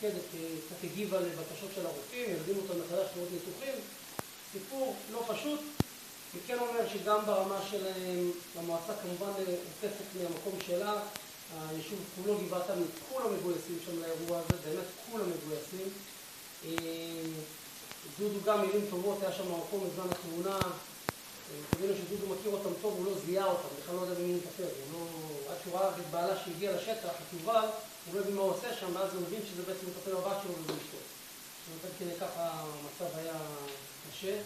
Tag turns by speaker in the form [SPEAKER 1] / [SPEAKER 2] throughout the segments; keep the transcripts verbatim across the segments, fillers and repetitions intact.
[SPEAKER 1] המפקדת קצת הגיבה לבקשות של הרופאים, ילדים אותם מחדש לעוד ניתוחים. סיפור לא פשוט. אני כן אומר שגם ברמה שלהם, המועצה כמובן עוטפת מהמקום שלה, היישוב כולו גבעת עמי, כולם מגויסים שם לאירוע הזה, באמת כולם מגויסים. דודו גם מילים טובות, היה שם מקום בזמן התאונה, תבינו שדודו מכיר אותם טוב, הוא לא זיהה אותם, בכלל לא יודע במי מטפל, עד שהוא ראה את בעלה שהגיע לשטח, התובל, הוא לא הבין מה הוא עושה שם, ואז הוא מבין שזה בעצם מטפל בבת שלו וזה אשתו. זאת אומרת, כדי ככה המצב היה קשה.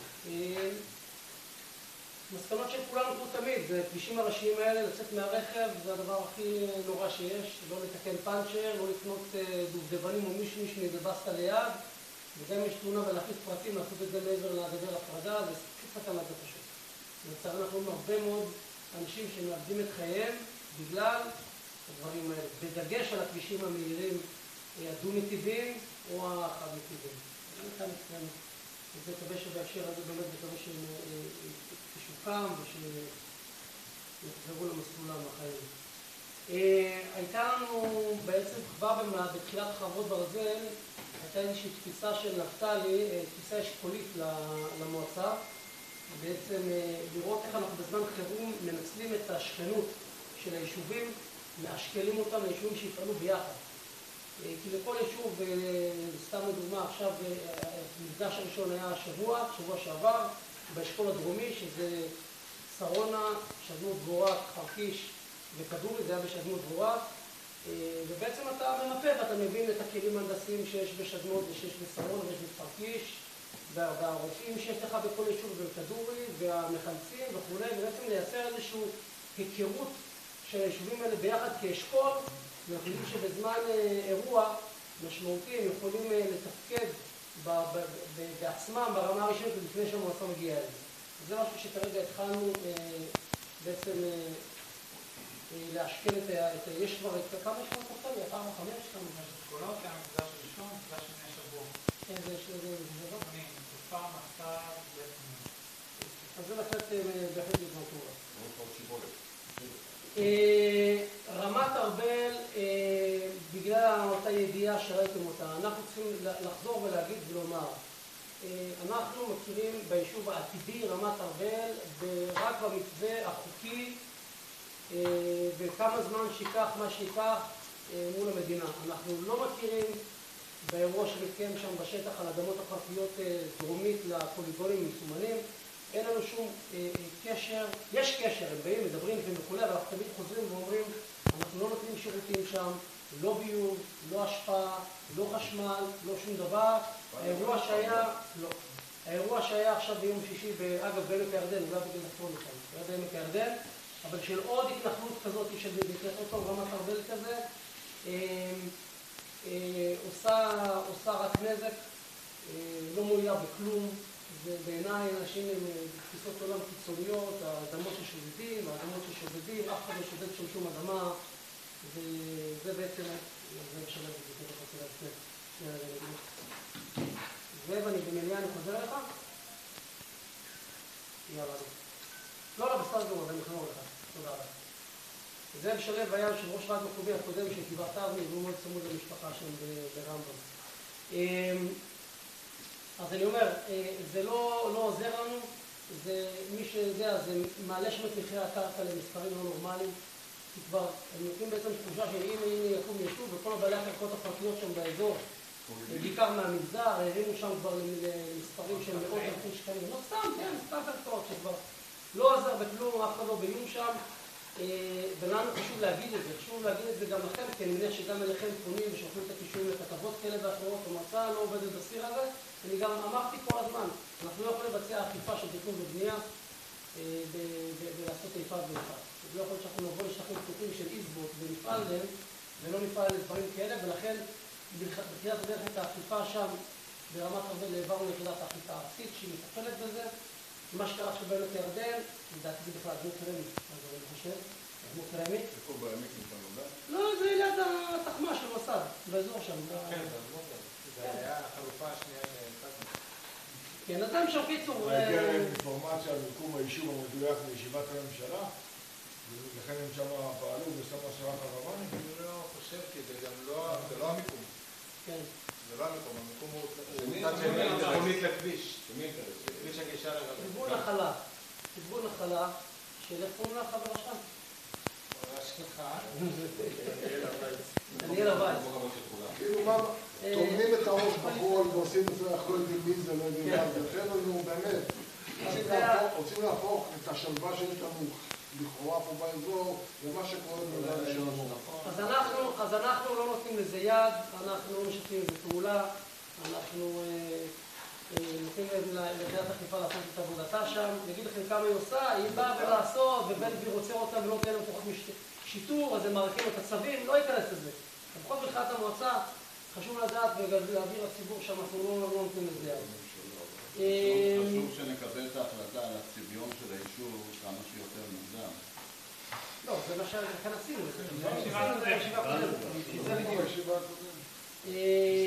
[SPEAKER 1] מסקנות של כולנו כמו תמיד, זה כבישים הראשיים האלה, לצאת מהרכב, זה הדבר הכי נורא שיש, לא לתקן פאנצ'ר, לא לקנות דובדבנים או מישהו מישהו מבסטה ליד, וגם יש תלונה ולהחליט פרטים, לעשות את זה מעבר לגדר הפרדה, זה פשוט סכנה זה פשוט. לצערנו אנחנו רואים הרבה מאוד אנשים שמאבדים את חייהם בגלל הדברים האלה, בדגש על הכבישים המהירים, הדו-נתיבים או החד-נתיבים. אני כאן אצלנו. וזה מקווה שבהקשר הזה באמת מקווה שתשוקם ושיחזרו למסלול החיים. הייתה לנו בעצם כבר בתחילת חרבות ברזל, הייתה איזושהי תפיסה של נפתלי, תפיסה אשכולית למועצה, בעצם לראות איך אנחנו בזמן חירום מנצלים את השכנות של היישובים, מאשכלים אותם ליישובים שיפעלו ביחד. כי לכל יישוב, סתם לדוגמה, עכשיו המפגש הראשון היה השבוע, שבוע שעבר, באשכול הדרומי, שזה שרונה, שדמות דבורה, חרקיש וכדורי, זה היה בשדמות דבורה, ובעצם אתה ממפה ואתה מבין את הכלים ההנדסיים שיש בשדמות ושיש בשרונה ויש בחרקיש, והרופאים שיש לך בכל יישוב ובכדורי, והמחלצים וכו', ובעצם לייצר איזושהי היכרות של היישובים האלה ביחד כאשכול, ואנחנו יודעים שבזמן אירוע משמעותי הם יכולים לתפקד בעצמם ברמה הראשונית לפני שהמועצה מגיעה אליהם. זה משהו שכרגע התחלנו בעצם להשכן את ה... יש כבר את כמה יש כבר תחתני? ארבע, חמש? כמה?
[SPEAKER 2] אשכולות, היה מפגש ראשון, מפגש שני שבוע.
[SPEAKER 1] כן, זה יש לזה דבר?
[SPEAKER 2] אני, תקופה, מסע, בעצם.
[SPEAKER 1] אז זה לתת בהחלט להתמטורה.
[SPEAKER 3] מאוד מאוד שיבולת.
[SPEAKER 1] רמת ארבל, בגלל אותה ידיעה שראיתם אותה, אנחנו צריכים לחזור ולהגיד ולומר, אנחנו מכירים ביישוב העתידי רמת ארבל רק במתווה החוקי וכמה זמן שיקח מה שיקח מול המדינה. אנחנו לא מכירים באירוע שמתקיים שם בשטח על אדמות הפרטיות דרומית לפוליגונים מסומנים, אין לנו שום אה, קשר, יש קשר, הם באים, מדברים וכולי, אבל אנחנו תמיד חוזרים ואומרים, אנחנו לא נותנים שירותים שם, לא ביוב, לא השפעה, לא חשמל, לא שום דבר. האירוע שהיה, לא. האירוע שהיה עכשיו ביום שישי, אגב, בעמק הירדן, אולי בגלל נכון לכם, היה בעמק הירדן, אבל של עוד התנחלות כזאת, של בקרטון רמת ארבל כזה, אה, אה, עושה, עושה רק נזק, אה, לא מועילה בכלום. ובעיניי אנשים עם תפיסות עולם קיצוניות, האדמות ששודדים, האדמות ששודדים, אף אחד לא שודד שם שום אדמה, וזה בעצם, זה משלב את זה, זה חסר את זה, שני הרגעים. זאב, אני במליאה, אני חוזר לך? יאללה. לא, לא, בסדר גמור, אני אחזור לך. תודה רבה. זאב שלו היה יושב ראש רדיו מקומי הקודם של גבעת אבני, והוא מאוד צמוד למשפחה שם ברמב"ם. אז אני אומר, זה לא, לא עוזר לנו, זה, מי שיודע, זה מעלה שם את מחירי הקרקע למספרים לא נורמליים, כי כבר הם נותנים בעצם תחושה של הנה הנה יקום יישוב, וכל הבעלי הקרקעות הפרטיות שם באזור, בעיקר מהמגזר, הרימו שם כבר למספרים של מאות אלפי שקלים, לא סתם, כן, סתם קרקעות שכבר לא עזר בכלום, אף אחד לא ביום שם, ולנו חשוב להגיד את זה, חשוב להגיד את זה גם לכם, כי אני מניח שגם אליכם פונים ושולחים את הקישורים לכתבות כאלה ואחרות, המועצה לא עובדת בסיר הזה, אני גם אמרתי כל הזמן, אנחנו לא יכולים לבצע אכיפה של תכנון ובנייה ולעשות איפה ואיפה. זה לא יכול להיות שאנחנו נבוא לשטחים פתוחים של איזבוט ונפעל להם, ולא נפעל לדברים כאלה, ולכן בתחילת הדרך את האכיפה שם ברמת ארבל העברנו ליחידת האכיפה הארצית שהיא מטפלת בזה. מה שקרה עכשיו בעמק הירדן, לדעתי זה בכלל אדמות קרמית, אז אני חושב, אדמות קרמית.
[SPEAKER 3] איפה בעמק נמצא נודע?
[SPEAKER 1] לא, זה ליד התחמה של מסד, באזור שם.
[SPEAKER 2] כן, זה היה החלופה השנייה שהצגנו.
[SPEAKER 1] כן, אז הם שם קיצור...
[SPEAKER 4] להגיע להם אינפורמציה על מיקום היישוב המדויק לישיבת הממשלה, ולכן הם שם פעלו בסוף השרה חרבני?
[SPEAKER 2] אני לא חושב, כי זה גם לא המיקום.
[SPEAKER 1] כן.
[SPEAKER 2] זה לא המקום, המקום הוא מצד שני, צפונית לכביש. כביש הגישה לרבי.
[SPEAKER 1] כיוון נחלה. כיוון נחלה, שאיך קוראים לך חבר שם? דניאל הווייס.
[SPEAKER 4] כאילו מה, טומנים את הראש בחול ועושים את זה, אנחנו לא יודעים מי זה, לא יודעים מה זה. לכן לנו באמת, רוצים להפוך את השלווה שיש לנו לכאורה פה באזור למה שקורה בגלל שלנו.
[SPEAKER 1] אז אנחנו לא נותנים לזה יד, אנחנו לא משתפים לזה פעולה, אנחנו נותנים לדעת אכיפה לעשות את עבודתה שם. אני אגיד לכם כמה היא עושה, היא באה ולעשות, ובן גביר רוצה אותה ולא תהיה להם כוחות שיטור, אז הם מעריכים את הצווים, לא ייכנס לזה. לפחות בתחילת המועצה, חשוב לדעת ולהעביר לציבור שאנחנו לא נותנים לזה יד.
[SPEAKER 3] חשוב שנקבל את ההחלטה על הצביון של היישוב כמה שיותר מוקדם.
[SPEAKER 1] לא, זה מה שכאן עשינו. זה בישיבה הקודמת.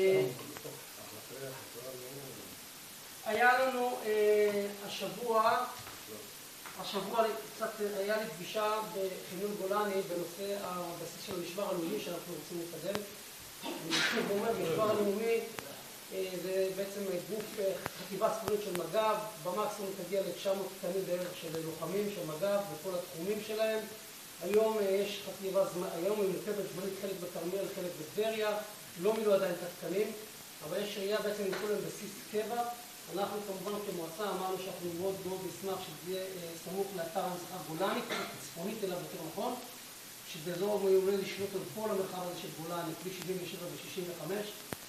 [SPEAKER 1] היה לנו השבוע, השבוע קצת היה לי פגישה בחניון גולני בנושא הבסיס של המשמר הלאומי שאנחנו רוצים לקדם. אני אומר, המשמר הלאומי זה בעצם גוף חטיבה צפונית של מג"ב, במקסימום תגיע ל-תשע מאות תקנים בערך של לוחמים של מג"ב וכל התחומים שלהם. היום יש חטיבה, היום היא מורכבת זמנית, חלק בכרמיאל, חלק בטבריה, לא מילאו עדיין את התקנים, אבל יש ראייה בעצם לכל להם בסיס קבע. אנחנו כמובן כמועצה אמרנו שאנחנו מאוד מאוד נשמח שזה יהיה סמוך לאתר ההנצחה גולני, צפונית אליו יותר נכון, שזה אזור מעולה לשלוט על כל המרחב הזה של גולני, כביש שבעים ושבע ו-שישים וחמש.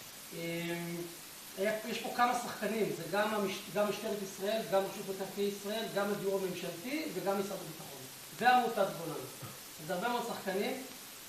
[SPEAKER 1] יש פה כמה שחקנים, זה גם, המש... גם משטרת ישראל, גם רשות מקרקעי ישראל, גם הדיור הממשלתי וגם משרד הביטחון ועמותת גולני. אז הרבה מאוד שחקנים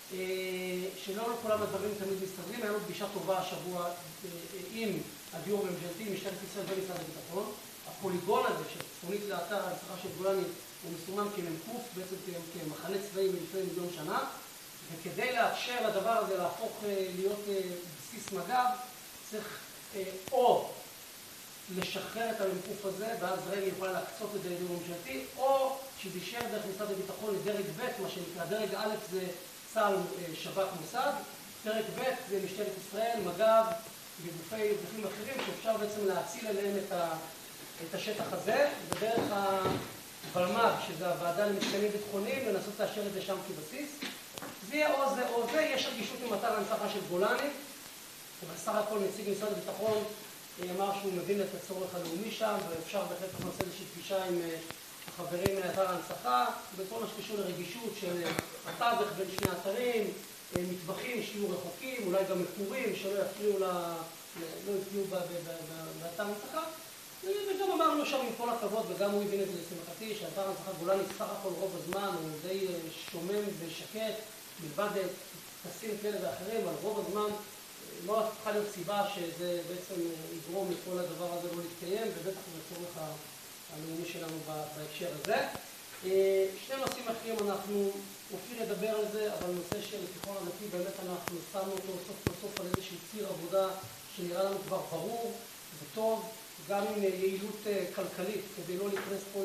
[SPEAKER 1] שלא לכולם הדברים תמיד מסתדרים. היה לנו פגישה טובה השבוע עם הדיור הממשלתי, משטרת ישראל ומשרד הביטחון. הפוליגון הזה שצפונית לאתר ההנצחה של גולני הוא מסומן כמ"ק, בעצם כמחנה צבאי מלפני מיליון שנה, וכדי לאפשר לדבר הזה להפוך להיות בסיס מג"ב צריך או לשחרר את המ"ק הזה, ואז רמ"י יכולה להקצות את זה לדיור ממשלתי, או שתישאר דרך משרד הביטחון לדרג ב', מה שנקרא. דרג א' זה צה"ל, שב"כ, מוסד, דרג ב' זה משטרת ישראל, מג"ב וגופי גופים אחרים שאפשר בעצם להציל אליהם את, ה, את השטח הזה, ודרך הוולמ"ב, שזה הוועדה למתקנים ביטחוניים, לנסות לאשר את זה שם כבסיס. זה יהיה או זה או זה. יש רגישות עם אתר ההנצחה של גולני, אבל סך הכל נציג משרד הביטחון אמר שהוא מבין את הצורך הלאומי שם, ואפשר בהחלט לעשות איזושהי פגישה עם החברים מאתר ההנצחה, בכל מה שקשור לרגישות של התווך בין שני אתרים, מטווחים שיהיו רחוקים, אולי גם מקורים שלא יפריעו, לא יפריעו באתר ההנצחה. וגם אמרנו שם עם כל הכבוד, וגם הוא הבין את זה לשמחתי, שאתר ההנצחה גולני סך הכל רוב הזמן הוא די שומם ושקט, מלבד טקסים כאלה ואחרים, אבל רוב הזמן לא צריכה להיות סיבה שזה בעצם יגרום לכל הדבר הזה לא להתקיים, ובטח לצורך הלאומי שלנו בהקשר הזה. שני נושאים אחרים אנחנו הולכים לדבר על זה, אבל נושא של תיכון הדתי באמת אנחנו שמנו אותו סוף כל סוף על איזושהי ציר עבודה שנראה לנו כבר ברור וטוב, גם עם יעילות כלכלית, כדי לא להיכנס פה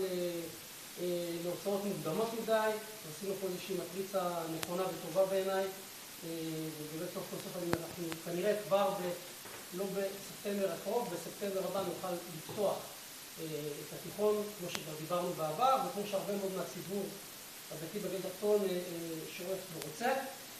[SPEAKER 1] להוצאות מוקדמות מדי. עשינו פה איזושהי מטריצה נכונה וטובה בעיניי, ובאמת סוף כל סוף אנחנו כנראה כבר ב, לא בספטמבר הקרוב, בספטמבר הבא נוכל לפתוח את התיכון, כמו שכבר דיברנו בעבר, וכמו שהרבה מאוד מהציבור הדתי בגליל התחתון שואף ורוצה.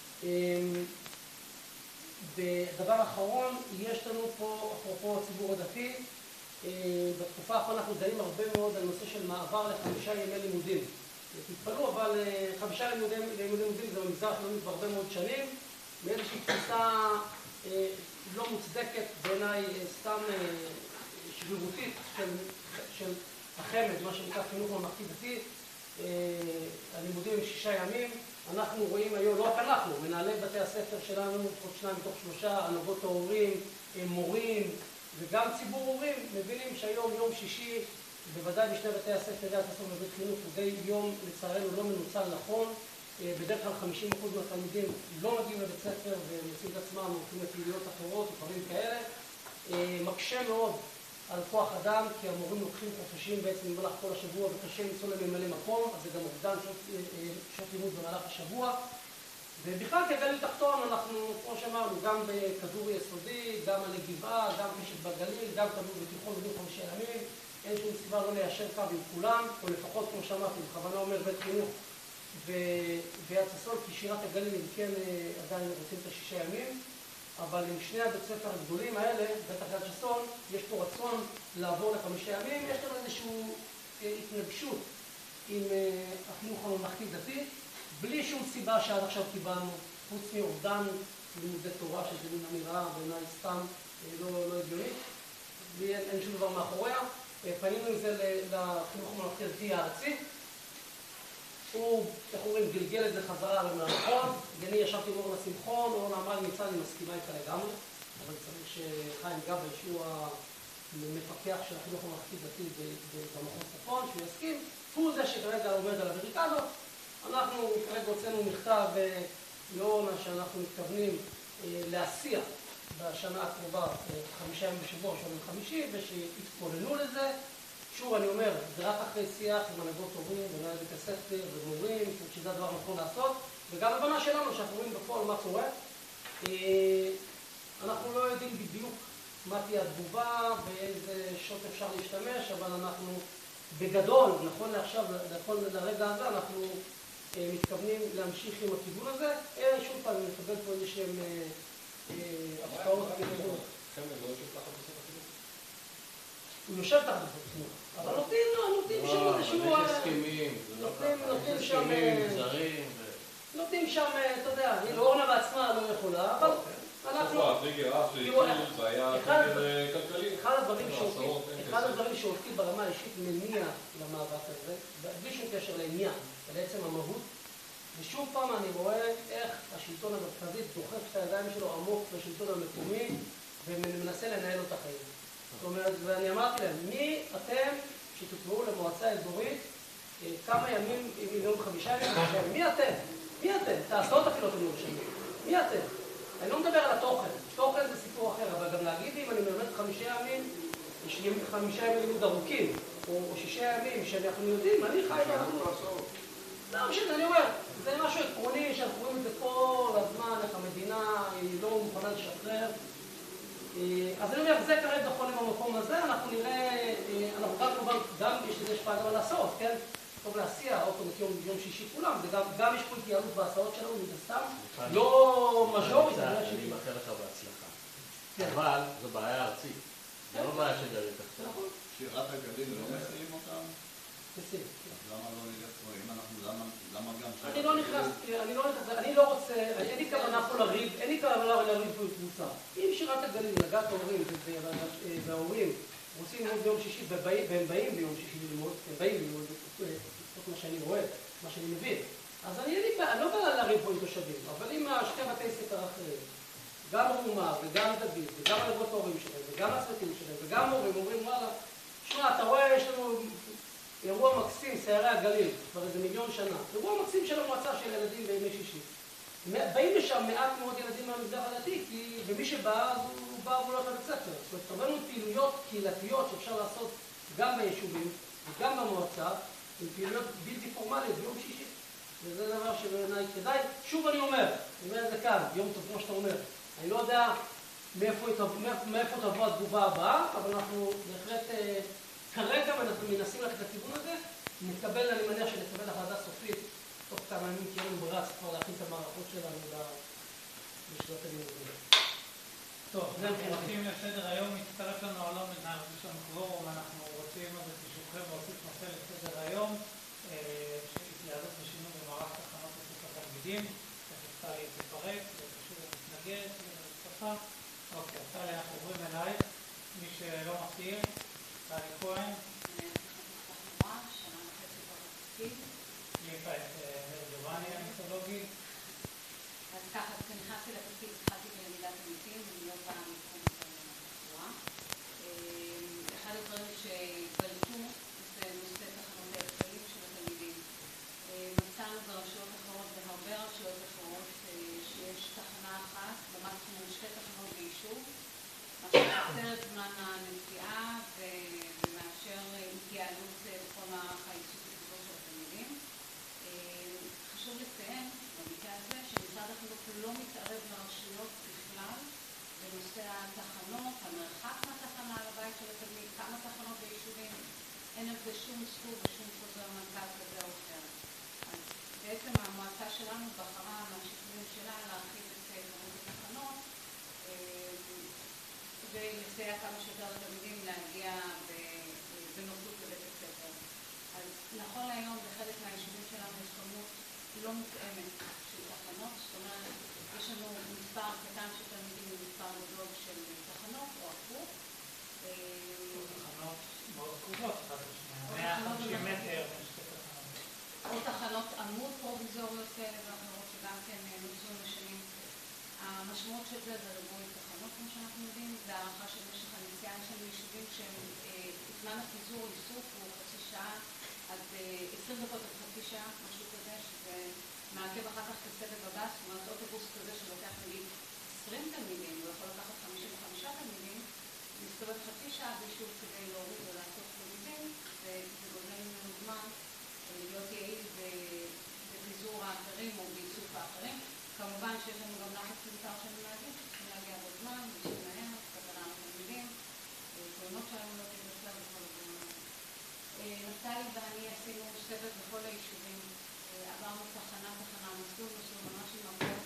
[SPEAKER 1] ודבר אחרון, יש לנו פה, אפרופו הציבור הדתי, בתקופה האחרונה אנחנו דנים הרבה מאוד על נושא של מעבר לחמישה ימי לימודים. תתפלאו, אבל חמישה לימודים, לימודים זה במגזר החילוני כבר הרבה מאוד שנים, מאיזושהי תפיסה לא מוצדקת בעיניי, סתם שרירותית של, של החמ"ד, מה שנקרא חינוך ממלכתי דתי. הלימודים הם שישה ימים. אנחנו רואים היום, לא רק אנחנו, מנהלי בתי הספר שלנו, עוד שניים מתוך שלושה, הנהגות ההורים, מורים וגם ציבור הורים, מבינים שהיום יום שישי, בוודאי בשני בתי הספר, יד הספר בבית חינוך, הוא די יום לצערנו לא מנוצל נכון. בדרך כלל חמישים אחוז מהתלמידים לא מגיעים לבית ספר ומוצאים את עצמם, הולכים לפעילויות אחרות, דברים כאלה. מקשה מאוד על כוח אדם, כי המורים לוקחים חופשים בעצם במהלך כל השבוע וקשה למצוא להם ממלא מקום, אז זה גם אובדן שעות, שעות לימוד במהלך השבוע. ובכלל כגליל תחתון אנחנו, כמו שאמרנו, גם בכדורי יסודי, גם על הגבעה, גם קשת בגליל, גם כדור בתיכון בדיוק חמישה ימים. אין שום סיבה לא ליישר קו עם כולם, או לפחות כמו שאמרתי, בכוונה אומר בית חינוך ויד ששון, כי שירת הגליל הם כן עדיין רוצים את השישה ימים, אבל עם שני הבית ספר הגדולים האלה, בטח יד ששון, יש פה רצון לעבור לחמישה ימים, יש לנו איזושהי התנגשות עם החינוך הממלכתי דתי, בלי שום סיבה שעד עכשיו קיבלנו, חוץ מאובדן לימודי תורה, שזה מין אמירה בעיניי סתם לא, לא הגיונית, אין, אין שום דבר מאחוריה. פנינו עם זה לחינוך הממלכתי הדתי הארצי. הוא, איך אומרים, גלגל את זה חזרה למערכון. אני ישבתי עם אורנה שמחון, אורנה אמרה לי מצד, אני מסכימה איתה לגמרי, אבל צריך שחיים גבאי, שהוא המפקח של החינוך הממלכתי דתי במחוז צפון, שהוא יסכים, הוא זה שכרגע עומד על הבדיקה הזאת. אנחנו כרגע הוצאנו מכתב לאורנה שאנחנו מתכוונים להסיע בשנה הקרובה חמישה ימים בשבוע, שבוע חמישי, ושיתכוננו לזה. שוב אני אומר, זה רק אחרי שיח עם הנהגות הורים ומנהלי בית הספר ומורים, שזה הדבר הנכון לעשות, וגם הבנה שלנו שאנחנו רואים בפועל מה קורה. אנחנו לא יודעים בדיוק מה תהיה התגובה, באיזה שוט אפשר להשתמש, אבל אנחנו בגדול, נכון לעכשיו, נכון לרגע הזה, אנחנו מתכוונים להמשיך עם הכיוון הזה. שוב פעם, נקבל פה איזה שהם הפתעות כאילו.
[SPEAKER 2] חמד, לא יושב תחת בסוף החינוך?
[SPEAKER 1] הוא יושב תחת בסוף החינוך, אבל נותנים לו, נותנים שם איזשהו...
[SPEAKER 3] יש הסכמים,
[SPEAKER 1] נותנים שם...
[SPEAKER 3] הסכמים, זרים...
[SPEAKER 1] נותנים שם, אתה יודע, אורנה בעצמה לא יכולה, אבל אנחנו... אחד הדברים שאותי ברמה האישית מניע למאבק הזה, בלי שום קשר לעניין, ולעצם המהות, ושוב פעם אני רואה איך השלטון המרכזי דוחף את הידיים שלו עמוק לשלטון המקומי ומנסה לנהל אותה חיים. זאת אומרת, ואני אמרתי להם, מי אתם שתקבעו למועצה אזורית כמה ימים, מיליון חמישה ימים, מי אתם? מי אתם? תעשו את אפילו אתם יורשמים. מי אתם? אני לא מדבר על התוכן, תוכן זה סיפור אחר, אבל גם להגיד לי אם אני מלמד חמישה ימים, יש חמישה ימים לימוד ארוכים, או שישה ימים שאנחנו יודעים, אני חי ואנחנו... לא משנה, אני אומר, זה משהו עקרוני שאנחנו רואים את זה כל הזמן, איך המדינה היא לא מוכנה לשחרר. אז אני אומר, זה כרגע נכון עם המקום הזה, אנחנו נראה, אנחנו גם כמובן, גם יש לזה השפעה גם על ההסעות, כן? טוב להסיע, עוד פעם יום, יום שישי כולם, וגם גם יש פה התייעלות בהסעות שלנו, מסתם, לא מז'ורית.
[SPEAKER 3] אני מאחל לך בהצלחה. אבל זו בעיה ארצית, זה לא בעיה של גליל תחתון. שירת הגליל לא מסיעים אותם?
[SPEAKER 1] מסיעים.
[SPEAKER 3] למה לא נלך פה, אם אנחנו, למה גם...
[SPEAKER 1] אני לא נכנס, אני לא נכנס, אני לא רוצה, אין לי כוונה פה לריב, אין לי כוונה לריב פה קבוצה. אם שירת הגליל, נגעת ההורים וההורים רוצים ללמוד ביום שישי, והם באים ביום שישי ללמוד, הם באים ללמוד, זאת מה שאני רואה, מה שאני מבין. אז אני לא בא לריב פה עם תושבים, אבל אם שתי בתי ספר אחרים, גם רומה וגם דוד, וגם הנהגות ההורים שלהם, וגם הצוותים שלהם, וגם הורים אומרים, וואלה, שמע, אתה רואה, יש לנו אירוע מקסים, סיירי הגליל, כבר איזה מיליון שנה. אירוע מקסים של המועצה של ילדים בימי שישי. באים לשם מעט מאוד ילדים מהמגזר הדתי, כי במי שבא, אז הוא בא והוא לא לבית ספר. זאת אומרת, הרבה מאוד פעילויות קהילתיות שאפשר לעשות גם ביישובים וגם במועצה, עם פעילויות בלתי פורמליות ביום שישי. וזה דבר שבעיניי כדאי. שוב אני אומר, אני אומר את זה כאן, יום טוב, כמו שאתה אומר. אני לא יודע מאיפה תבוא התגובה הבאה, אבל אנחנו בהחלט... כרגע אנחנו מנסים ללכת לכיוון הזה, נקבל, אני מניח שנקבל החלטה סופית, תוך כמה ימים כי אין לנו ברירה, צריך כבר להכין את המערכות שלנו בשלוט הלימודים. טוב, זה
[SPEAKER 5] מבחינתים לסדר היום, מצטרף לנו אלון מנהל, יש לנו קוורום, אנחנו רוצים ברשותכם להוסיף נושא לסדר היום, שיעלות לשינוי במערך תחנות איסוף התלמידים, תכף טלי תפרט, ופשוט מתנגד, שפה. אוקיי, טלי, אנחנו עוברים אליי, מי שלא מכיר. טלי כהן.
[SPEAKER 6] שנה וחצי כבר בתפקיד.
[SPEAKER 5] מי הייתה את ג'ובאני המיתולוגי?
[SPEAKER 6] אז ככה, כשנכנסתי לתפקיד, התחלתי בלמידת עמיתים ולהיות במתחום התחבורה. אחד הדברים שבלטו זה נושא תחנות ההפעלים של התלמידים. מצאנו ברשויות אחרות, בהרבה רשויות אחרות, שיש תחנה אחת, במקסימום שתי תחנות ביישוב, מה שמקצר את זמן הנסיעה ומאפשר התייעלות בכל מערך האיסוף הציבור של התלמידים. חשוב לציין במקרה הזה שמשרד החינוך לא מתערב לרשויות בכלל בנושא התחנות, המרחק מהתחנה לבית של התלמיד, כמה תחנות ביישובים, אין על זה שום סכום ושום חוזר מנכ"ל כזה או אחר. אז בעצם המועצה שלנו בחרה מהשיקולים שלה להרחיב את כמות התחנות ולסייע כמה שיותר לתלמידים להגיע בנוחות לבית הספר. אז נכון להיום בחלק מהיישובים שלנו יש כמות לא מותאמת של תחנות, זאת אומרת, יש לנו מספר קטן של תלמידים ומספר גדול של תחנות או הפוך.
[SPEAKER 5] תחנות מאוד קרובות, מאה וחמישים מטר בין שתי תחנות.
[SPEAKER 6] או תחנות עמוד פרוביזוריות כאלה ואחרות שגם כן נוצרו לשנים. המשמעות של זה זה ריבוי תחנות, כמו שאנחנו יודעים, והערכה של משך הנסיעה של יישובים שהם זמן הפיזור איסוף הוא חצי שעה עד עשרים דקות עד חצי שעה, משהו כזה, שזה מעכב אחר כך כסבב הבא, זאת אומרת אוטובוס כזה שלוקח נגיד עשרים תלמידים, הוא יכול לקחת חמישים וחמישה תלמידים, מסתובב חצי שעה ביישוב כדי להוריד ולעשות תלמידים, וזה גודל ממנו זמן להיות יעיל בפיזור האחרים או באיסוף האחרים. כמובן שיש לנו גם לחץ מיותר של מנהלים, צריכים להגיע בזמן, בשביל מהר, קבלה לתלמידים, תאונות שלנו לא תתבצע בכל הזמן. נפתלי ואני עשינו סבב בכל היישובים, עברנו תחנה תחנה, מסלול מסלול ממש עם מפות,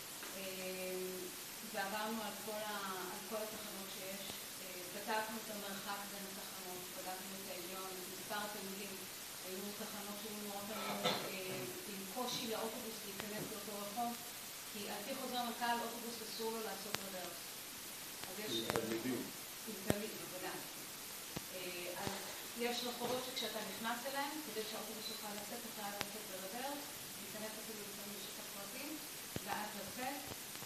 [SPEAKER 6] ועברנו על כל, ה, על כל התחנות שיש, בדקנו את המרחק בין התחנות, בדקנו את העליון, מספר התלמידים, היו תחנות שהיו נוראות לנו עם קושי לאוטובוס להיכנס לאותו רחוב, כי על פי חוזר מנכ"ל אוטובוס אסור לו לעשות רדארס. אז יש... עם תלמידים. עם תלמידים, בוודאי. אז יש רחובות שכשאתה נכנס אליהם, כדי שהאוטובוס יוכל לצאת, אתה חייב לצאת ברדארס, להיכנס אפילו לפעמים לשטח פרטים, ואז לצאת.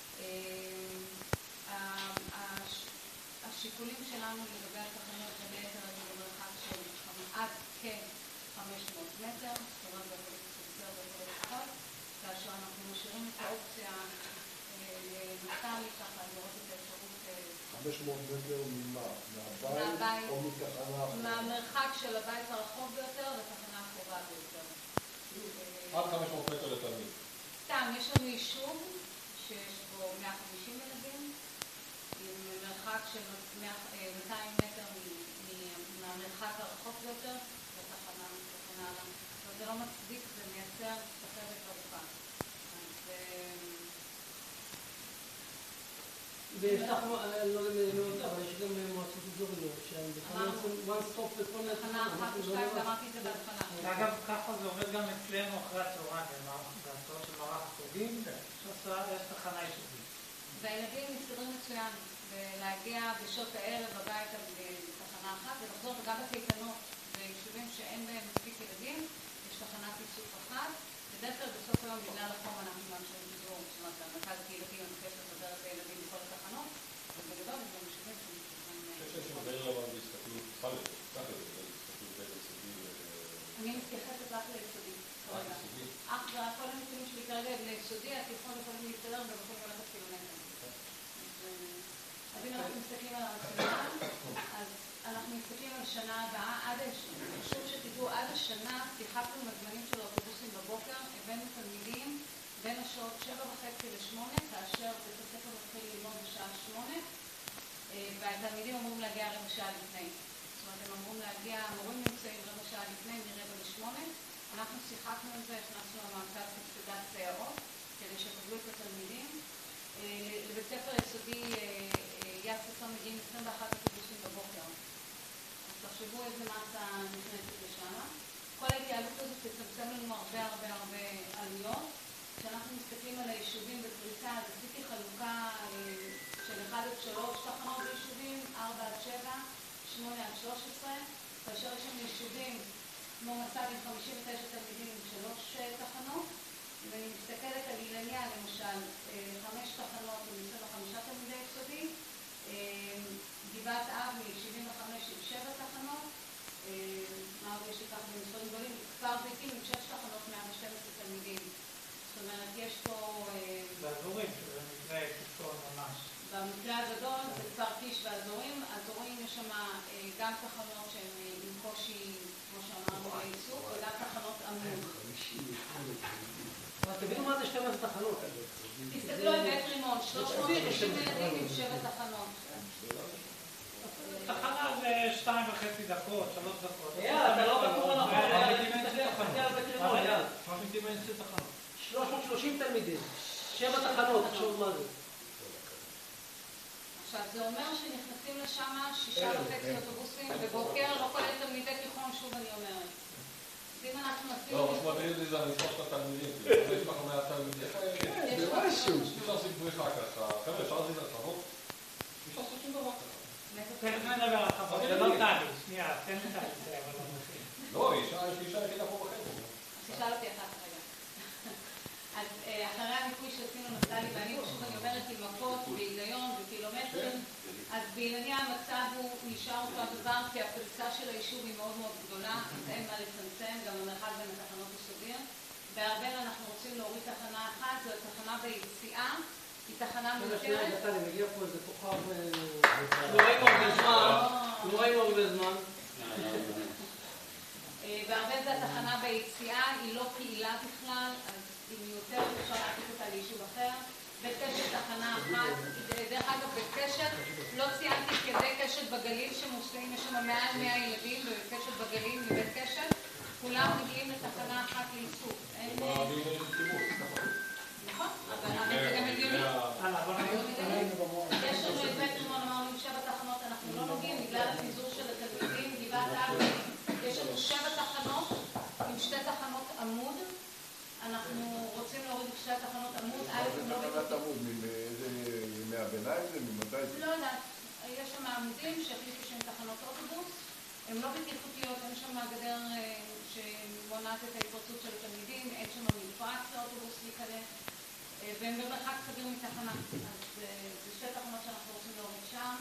[SPEAKER 6] השיקולים שלנו לגבי התחנות בין היתר היו במרחק של עד כ-חמש מאות מטר, זאת אומרת ביכולת קצת ביכולת פחות, כאשר אנחנו משאירים את האופציה לנפתלי ככה לראות את האפשרות
[SPEAKER 4] חמש מאות מטר ממה? מהבית או מתחנה אחרת?
[SPEAKER 6] מהמרחק של הבית הרחוב ביותר לתחנה הקרובה ביותר.
[SPEAKER 2] עד חמש מאות מטר לתלמיד.
[SPEAKER 6] סתם, יש לנו יישוב שיש בו מאה וחמישים ילדים עם מרחק של מאתיים מטר מהמרחק הרחוק ביותר לתחנה וכן הלאה. אבל זה לא מצדיק, זה מייצר סחבת ארוכה.
[SPEAKER 1] ויש לך, לא למדע, אבל יש גם מועצות אזוריות שהן בכלל one stop בכל מיני
[SPEAKER 6] תחנה אחת או שתיים, אמרתי את זה בהתחלה.
[SPEAKER 5] אגב, ככה זה עובד גם אצלנו אחרי הצהריים, בהצעות של מערך החוגים, יש תחנה יישובית.
[SPEAKER 6] והילדים מסתדרים מצוין, ולהגיע בשעות הערב הביתה בתחנה אחת, ולחזור וגם בקייטנות ביישובים שאין בהם מספיק ילדים, יש תחנת איסוף אחת, בדרך כלל בסוף היום בגלל החום אנחנו מאפשרים פיזור, זאת אומרת, המרכז הקהילתי מבקש לפזר את הילדים בכל התחנות, ובגדול יש גם יישובים שמתכוון...
[SPEAKER 2] אני חושב שמדבר לבן בהסתכלות חלק, כך זה, בהסתכלות בין יסודי ו...
[SPEAKER 6] אני מתייחסת רק ליסודי, כרגע. אך כל הנתונים שלי כרגע ליסודי, התיכון יכולים להתקדם ובכולים ללכת קילומטר. אז אם אנחנו מסתכלים על השנה, אז אנחנו מסתכלים על שנה הבאה, עד השנה, חשוב שתדעו, עד השנה שיחקנו בזמנים של האוטובוסים בבוקר, הבאנו תלמידים בין השעות שבע וחצי לשמונה, כאשר בית הספר מתחיל ללמוד בשעה שמונה, והתלמידים אמורים להגיע רבע שעה לפני. זאת אומרת, הם אמורים להגיע, המורים נמצאים רבע שעה לפני, מרבע לשמונה. אנחנו שיחקנו את זה, הכנסנו למעקב ספסדת סייעות, כדי שתקבלו את התלמידים. לבית ספר יסודי יד ששון מגיעים עשרים ואחת אוטובוסים בבוקר. אז תחשבו איזה מסה נכנסת לשם. כל ההתייעלות הזאת תצמצם לנו הרבה הרבה הרבה עלויות. כשאנחנו מסתכלים על היישובים בפריסה, אז עשיתי חלוקה של אחד עד שלוש תחנות ביישובים, ארבע עד שבע, שמונה עד שלוש עשרה, כאשר יש שם יישובים כמו מצב עם חמישים ותשע תלמידים עם שלוש תחנות, ואני מסתכלת על אילניה, למשל, חמש תחנות עם עשרים וחמישה תלמידי יסודי, גבעת אבני, שבעים וחמש עם שבע תחנות, מה עוד יש לי ככה במספרים גדולים? כפר זיתים עם שש תחנות, מאה ושתים עשרה תלמידים. זאת אומרת, יש פה...
[SPEAKER 5] באזורים, שזה מקרה קיצון ממש.
[SPEAKER 6] במקרה הגדול זה כפר קיש והאזורים. האזורים יש שם גם תחנות שהן עם קושי, כמו שאמרנו, לאיסוף, וגם תחנות עמוד.
[SPEAKER 1] אבל תבינו מה זה שתים עשרה תחנות.
[SPEAKER 6] תסתכלו על בית רימון, שלוש מאות ושלושים ילדים עם שבע תחנות.
[SPEAKER 5] תחנה זה שתיים וחצי דקות, שלוש דקות.
[SPEAKER 1] יאללה, אתה לא בקורא נכון, יאללה, תסתכל על בית רימון, יאללה. שלוש מאות ושלושים תלמידים, שבע תחנות, תחשוב מה זה.
[SPEAKER 6] עכשיו, זה אומר שנכנסים לשם שישה וחצי אוטובוסים, ובוקר לא כולל תלמידי תיכון, שוב אני אומרת. אם אנחנו עשינו...
[SPEAKER 2] לא, מה שמדהים לי זה המספר של התלמידים, כאילו, יש לך מעט תלמידים.
[SPEAKER 6] כן,
[SPEAKER 4] זה משהו.
[SPEAKER 2] אפשר לעשות בריחה ככה, חבר'ה, אפשר להזיז הרחבות? אפשר לעשות שום דבר ככה.
[SPEAKER 5] תכף נדבר על חוות, זה לא טלי, שנייה, תן לי טלי, זה אבל לא מכין.
[SPEAKER 2] לא, אישה, יש לי אישה יחידה פה בחדר.
[SPEAKER 6] תשאל אותי אחת רגע. אז אחרי המיפוי שעשינו נפתלי, ואני פשוט אני אומרת עם מפות, בהיגיון וקילומטרים, אז בענייני המצב הוא נשאר אותו הדבר, כי הפריסה של היישוב היא מאוד מאוד גדולה, אז אין מה לצמצם, גם המרחק בין התחנות הוא סביר. בארבל אנחנו רוצים להוריד תחנה אחת, זו תחנה ביציאה, היא תחנה מיותרת.
[SPEAKER 1] אני מגיע פה איזה כוכב... לא ראינו הרבה זמן, לא ראינו הרבה זמן.
[SPEAKER 6] בארבל זה התחנה ביציאה, היא לא קהילה בכלל, אז היא מיותרת, אפשר להעתיק אותה ליישוב אחר. בית קשת תחנה אחת, דרך אגב בית קשת, לא ציינתי כדי קשת בגליל שמוסעים, יש שם מעל מאה ילדים בבית קשת בגליל מבית קשת, כולם מגיעים לתחנה אחת לאיסוף. נכון, אבל זה גם הגיוני. יש לנו את בית רימון, אמרנו עם שבע תחנות, אנחנו לא נוגעים בגלל הפיזור של התלמידים, גבעת הארץ, יש לנו שבע תחנות עם שתי תחנות עמוד, אנחנו רוצים להוריד את שתי תחנות עמוד, א' הם לא בטוחים.
[SPEAKER 4] תחנת עמוד, מימי הביניים זה, ממתי זה?
[SPEAKER 6] לא יודעת, יש שם עמודים שהחליפו שהם תחנות אוטובוס, הן לא בטיחותיות, אין שם גדר שמונעת את ההתפרצות של התלמידים, אין שם מפרץ לאוטובוס להיכנס, והם במרחק סביר מתחנה. אז זה שתי תחנות שאנחנו רוצים להוריד שם.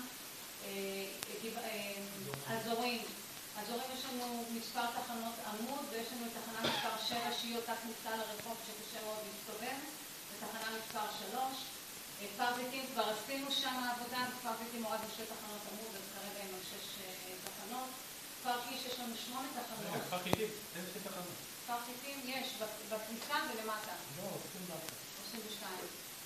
[SPEAKER 6] אזורים. אזורים יש לנו מספר תחנות עמוד, ויש לנו תחנה מספר שבע שהיא אותה כניסה לרחוב שקשה מאוד להסתובב, ותחנה מספר שלוש. כפר זיתים כבר עשינו שם עבודה, בכפר זיתים הורדנו שתי תחנות עמוד, אז כרגע עם שש תחנות. כפר קיש יש לנו שמונה תחנות.
[SPEAKER 3] כפר חיטים, אין שתי תחנות.
[SPEAKER 6] כפר חיטים יש, בכניסה ולמטה.
[SPEAKER 3] לא, עושים לאחת.
[SPEAKER 6] עושים בשתיים.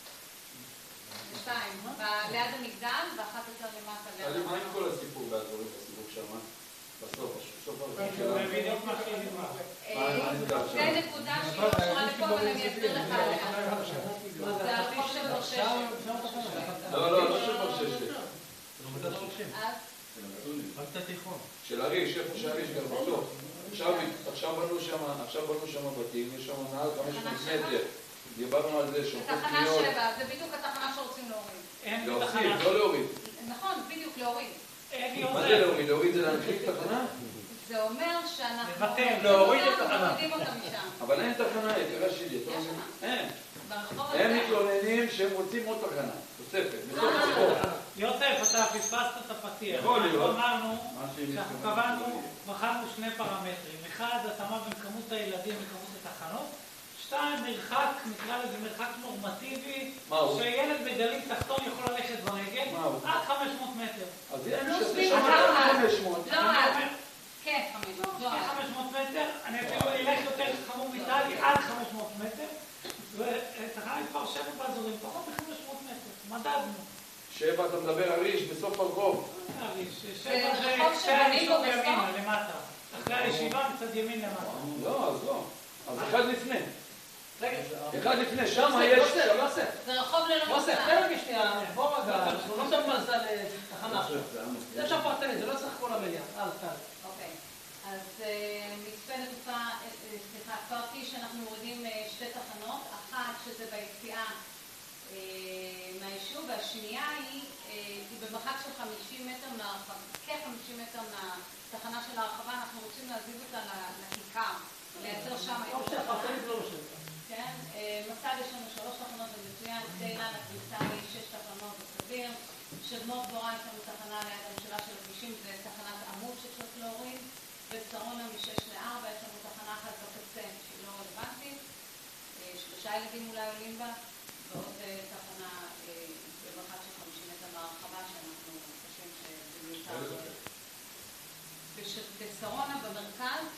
[SPEAKER 6] בשתיים, ליד המגדל, ואחת יותר למטה.
[SPEAKER 7] אני מה עם כל הסיפור באזורים בסיבוב שם? בסוף, בסוף
[SPEAKER 5] זה בדיוק מה שהיא נגמר.
[SPEAKER 6] זה נקודה שהיא לא קשורה לפה, אבל אני אסביר לך עליה. זה הרחוב של ברששת.
[SPEAKER 7] לא, לא, לא של ברששת.
[SPEAKER 6] אז?
[SPEAKER 3] רק את התיכון.
[SPEAKER 7] של הריש, איפה שהריש גם בסוף. עכשיו בנו שם בתים, יש שם מעל חמש מאות מטר. דיברנו על זה שופט
[SPEAKER 6] תחנה
[SPEAKER 7] קניות.
[SPEAKER 6] שבע, זה בדיוק התחנה שרוצים להוריד.
[SPEAKER 7] להוסיף, לא להוריד.
[SPEAKER 6] נכון, בדיוק להוריד.
[SPEAKER 7] מה זה להוריד? להוריד זה להרחיק תחנה?
[SPEAKER 6] זה אומר שאנחנו...
[SPEAKER 7] להוריד את התחנה.
[SPEAKER 6] מורידים אותה משם.
[SPEAKER 7] אבל אין תחנה, יקרה שלי.
[SPEAKER 6] יש שם.
[SPEAKER 7] אין.
[SPEAKER 6] ברחוב
[SPEAKER 7] הם
[SPEAKER 6] הזה.
[SPEAKER 7] מתלוננים שהם רוצים עוד תחנה. תוספת. בסוף הסיפור.
[SPEAKER 5] יוסף, אתה פספסת את הפתיח.
[SPEAKER 7] יכול להיות.
[SPEAKER 5] אנחנו אמרנו
[SPEAKER 7] מה שהם
[SPEAKER 5] שאנחנו
[SPEAKER 7] מתכוונים.
[SPEAKER 5] קבענו, בחרנו שני פרמטרים. אחד, התאמה בין כמות הילדים וכמות התחנות. שתיים, מרחק, נקרא לזה מרחק נורמטיבי, שילד בגליל תחתון יכול ללכת ברגל, עד חמש מאות מטר.
[SPEAKER 7] אז אין
[SPEAKER 6] לא,
[SPEAKER 7] שזה
[SPEAKER 6] סביב
[SPEAKER 7] שם
[SPEAKER 6] כמה?
[SPEAKER 7] חמש מאות.
[SPEAKER 6] לא, אז. כן, חמש מאות. לא, אז.
[SPEAKER 5] חמש מאות מטר, אני אפילו אלך יותר חמור מטלי, עד חמש מאות מטר, ותחנה מספר שבע באזורים, פחות מ-חמש מאות מטר, מדדנו.
[SPEAKER 7] שבע, אתה מדבר על ריש בסוף הרחוב.
[SPEAKER 5] שבע זה קצה היישוב ימינה, למטה. אחרי הישיבה מצד ימין למטה.
[SPEAKER 7] לא, אז לא. אז אחד לפני.
[SPEAKER 1] רגע,
[SPEAKER 7] אחד לפני, שם יש...
[SPEAKER 1] יוסף, יוסף.
[SPEAKER 6] זה רחוב ללא
[SPEAKER 1] יוסף,
[SPEAKER 6] מוצא.
[SPEAKER 1] תן רגע שנייה, בוא רגע, אנחנו לא מדברים על זה לתחנה עכשיו. זה אפשר פרטני, זה לא צריך כל המליאה. הלאה, כאן.
[SPEAKER 6] אוקיי. אז מצפה נטופה, סליחה, כפר קיש אנחנו מורידים שתי תחנות, אחת שזה ביציאה מהיישוב, והשנייה היא במרחק של חמישים מטר מהרחבה, כ-חמישים מטר מהתחנה של ההרחבה, אנחנו רוצים להזיז אותה לכיכר, לייצר שם את השטח. כן, מסד יש לנו שלוש תחנות במצוין, סטיילה, הקריסה היא שש תחנות בסביר, שדמות בורה יש לנו תחנה ליד הממשלה של הכבישים, זה תחנת עמוד שצריך להוריד, וצרונה משש לארבע, יש לנו תחנה אחת בקצה שהיא לא רלוונטית, שלושה ילדים אולי עולים בה, ועוד תחנה במרחק של חמישים מטר מהרחבה שאנחנו חושבים שזה מיותר. בצרונה במרכז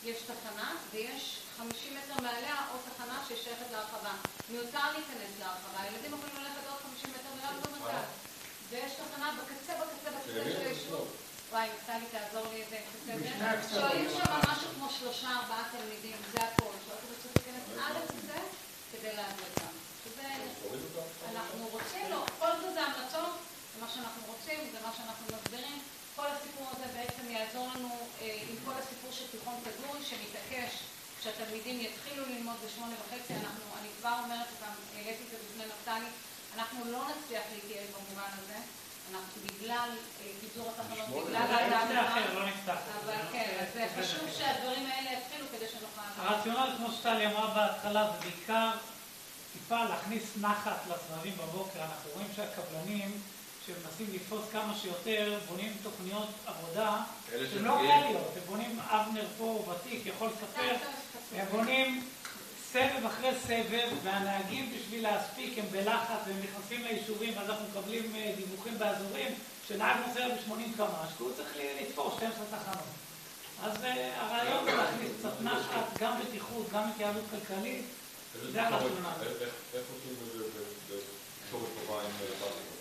[SPEAKER 6] יש תחנה ויש חמישים מטר מעליה עוד תחנה ששייכת להרחבה. מיותר להיכנס להרחבה, הילדים יכולים ללכת עוד חמישים מטר מרק במרכז. ויש תחנה בקצה, בקצה, בקצה של היישוב. וואי, נפתלי, תעזור לי איזה קצה. שואלים שם משהו כמו שלושה, ארבעה תלמידים, זה הכל. שאוטובוס צריך להיכנס עד הקצה כדי להעביר אותם. שזה, אנחנו רוצים, לא, כל זה זה המלצות, זה מה שאנחנו רוצים, זה מה שאנחנו מסבירים. כל הסיפור הזה בעצם יעזור לנו עם כל הסיפור של תיכון כדורי, שמתעקש כשהתלמידים יתחילו ללמוד בשמונה וחצי, אנחנו, אני כבר אומרת שגם העליתי את זה בפני נפתלי, אנחנו לא נצליח להתייעל במובן הזה, אנחנו בגלל קיצור התחנות, בגלל האדם
[SPEAKER 5] אחר, לא נפתח.
[SPEAKER 6] אבל כן, אז זה חשוב שהדברים האלה יתחילו כדי שנוכל...
[SPEAKER 5] הרציונל, כמו שטלי אמרה בהתחלה, זה בעיקר טיפה להכניס נחת לסבבים בבוקר. אנחנו רואים שהקבלנים שמנסים לתפוס כמה שיותר, בונים תוכניות עבודה שהן לא ריאליות. הם בונים, אבנר פה, ותיק, יכול לספר, הם בונים סבב אחרי סבב, והנהגים בשביל להספיק הם בלחץ והם נכנסים לאישורים, ואז אנחנו מקבלים דיווחים באזורים שנהג נוסע ב-שמונים קמ"ש, כי הוא צריך לתפוס שתים עשרה תחנות. אז הרעיון הוא להכניס קצת נחת, גם בטיחות, גם התייעלות כלכלית, זה הרציונל.
[SPEAKER 2] איך עושים את זה בתקשורת טובה עם בתי?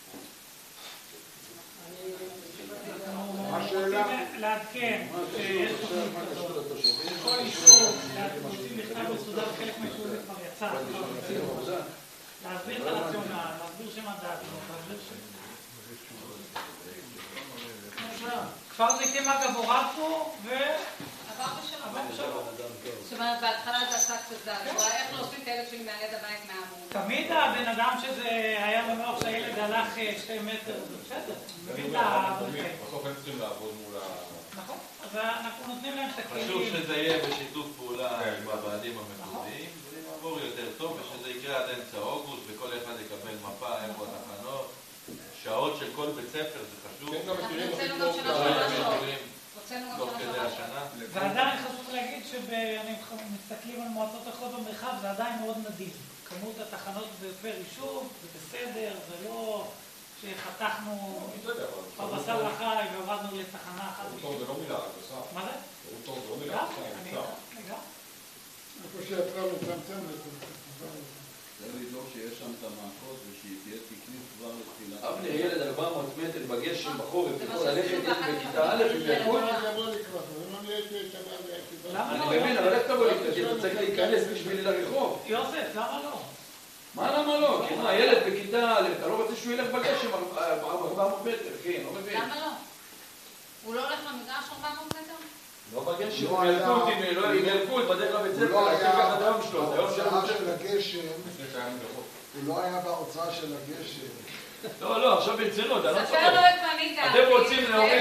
[SPEAKER 5] אנחנו רוצים לעדכן שיש תוכנית כזאת, כל יישוב, להוציא מכתב מסודר, חלק מהיישובים כבר יצא, להסביר את הרציונל, להסביר שם הדעתנו, להסביר שם... כפר זיתים אגב הורד פה ו...
[SPEAKER 6] עבר בשלום. זאת אומרת, בהתחלה זה עשה קצת דעת, הוא היה איך להוסיף את הילד שלי מהליד הבית מהעמוד.
[SPEAKER 5] תמיד הבן אדם שזה היה מנוח שהילד הלך שתי מטר, זה בסדר.
[SPEAKER 2] בסוף הם צריכים לעבוד מול ה...
[SPEAKER 5] נכון, אז אנחנו נותנים להם את הכלים.
[SPEAKER 3] חשוב שזה יהיה בשיתוף פעולה עם הוועדים המחוזיים, זה יעבור יותר טוב, ושזה יקרה עד אמצע אוגוסט, וכל אחד יקבל מפה, איפה התחנות, שעות של כל בית ספר, זה חשוב.
[SPEAKER 6] אנחנו הוצאנו גם שנה שנה שעות.
[SPEAKER 3] תוך כדי השנה.
[SPEAKER 5] ועדיין חשוב להגיד שמסתכלים על מועצות אחרות במרחב, זה עדיין מאוד נדיב. כמות התחנות בפר יישוב, זה בסדר, זה לא שחתכנו בבשר החי והורדנו לתחנה אחת.
[SPEAKER 2] טוב, זה לא מילה, בסדר.
[SPEAKER 5] מה זה?
[SPEAKER 2] טוב, זה לא מילה,
[SPEAKER 5] אני גם.
[SPEAKER 4] איפה שיצרה מצמצם לזה.
[SPEAKER 8] זה לדאוג שיש שם את המעקות ושהיא תהיה תקנית כבר לתחילה.
[SPEAKER 7] אבנר, ילד ארבע מאות מטר בגשם בחורף, יכול ללכת בכיתה א' עם ילקות? אני מבין, אבל איך תבוא לקראת? אתה צריך להיכנס בשבילי לרחוב.
[SPEAKER 5] יוסף, למה לא?
[SPEAKER 7] מה למה לא? כי מה, ילד בכיתה א', אתה לא רוצה שהוא ילך בגשם ארבע מאות מטר, כן, לא מבין.
[SPEAKER 6] למה לא? הוא לא הולך למגרש ארבע מאות מטר?
[SPEAKER 7] לא בגשם, הוא ילקות, אם ילקות, בדרך לבית ספר, הוא לא היה
[SPEAKER 4] בהוצאה של הגשם, הוא לא היה בהוצאה של הגשם.
[SPEAKER 7] לא, לא, עכשיו ברצינות, אני לא צוחק.
[SPEAKER 6] ספר לו את פנית.
[SPEAKER 7] אתם רוצים להוריד...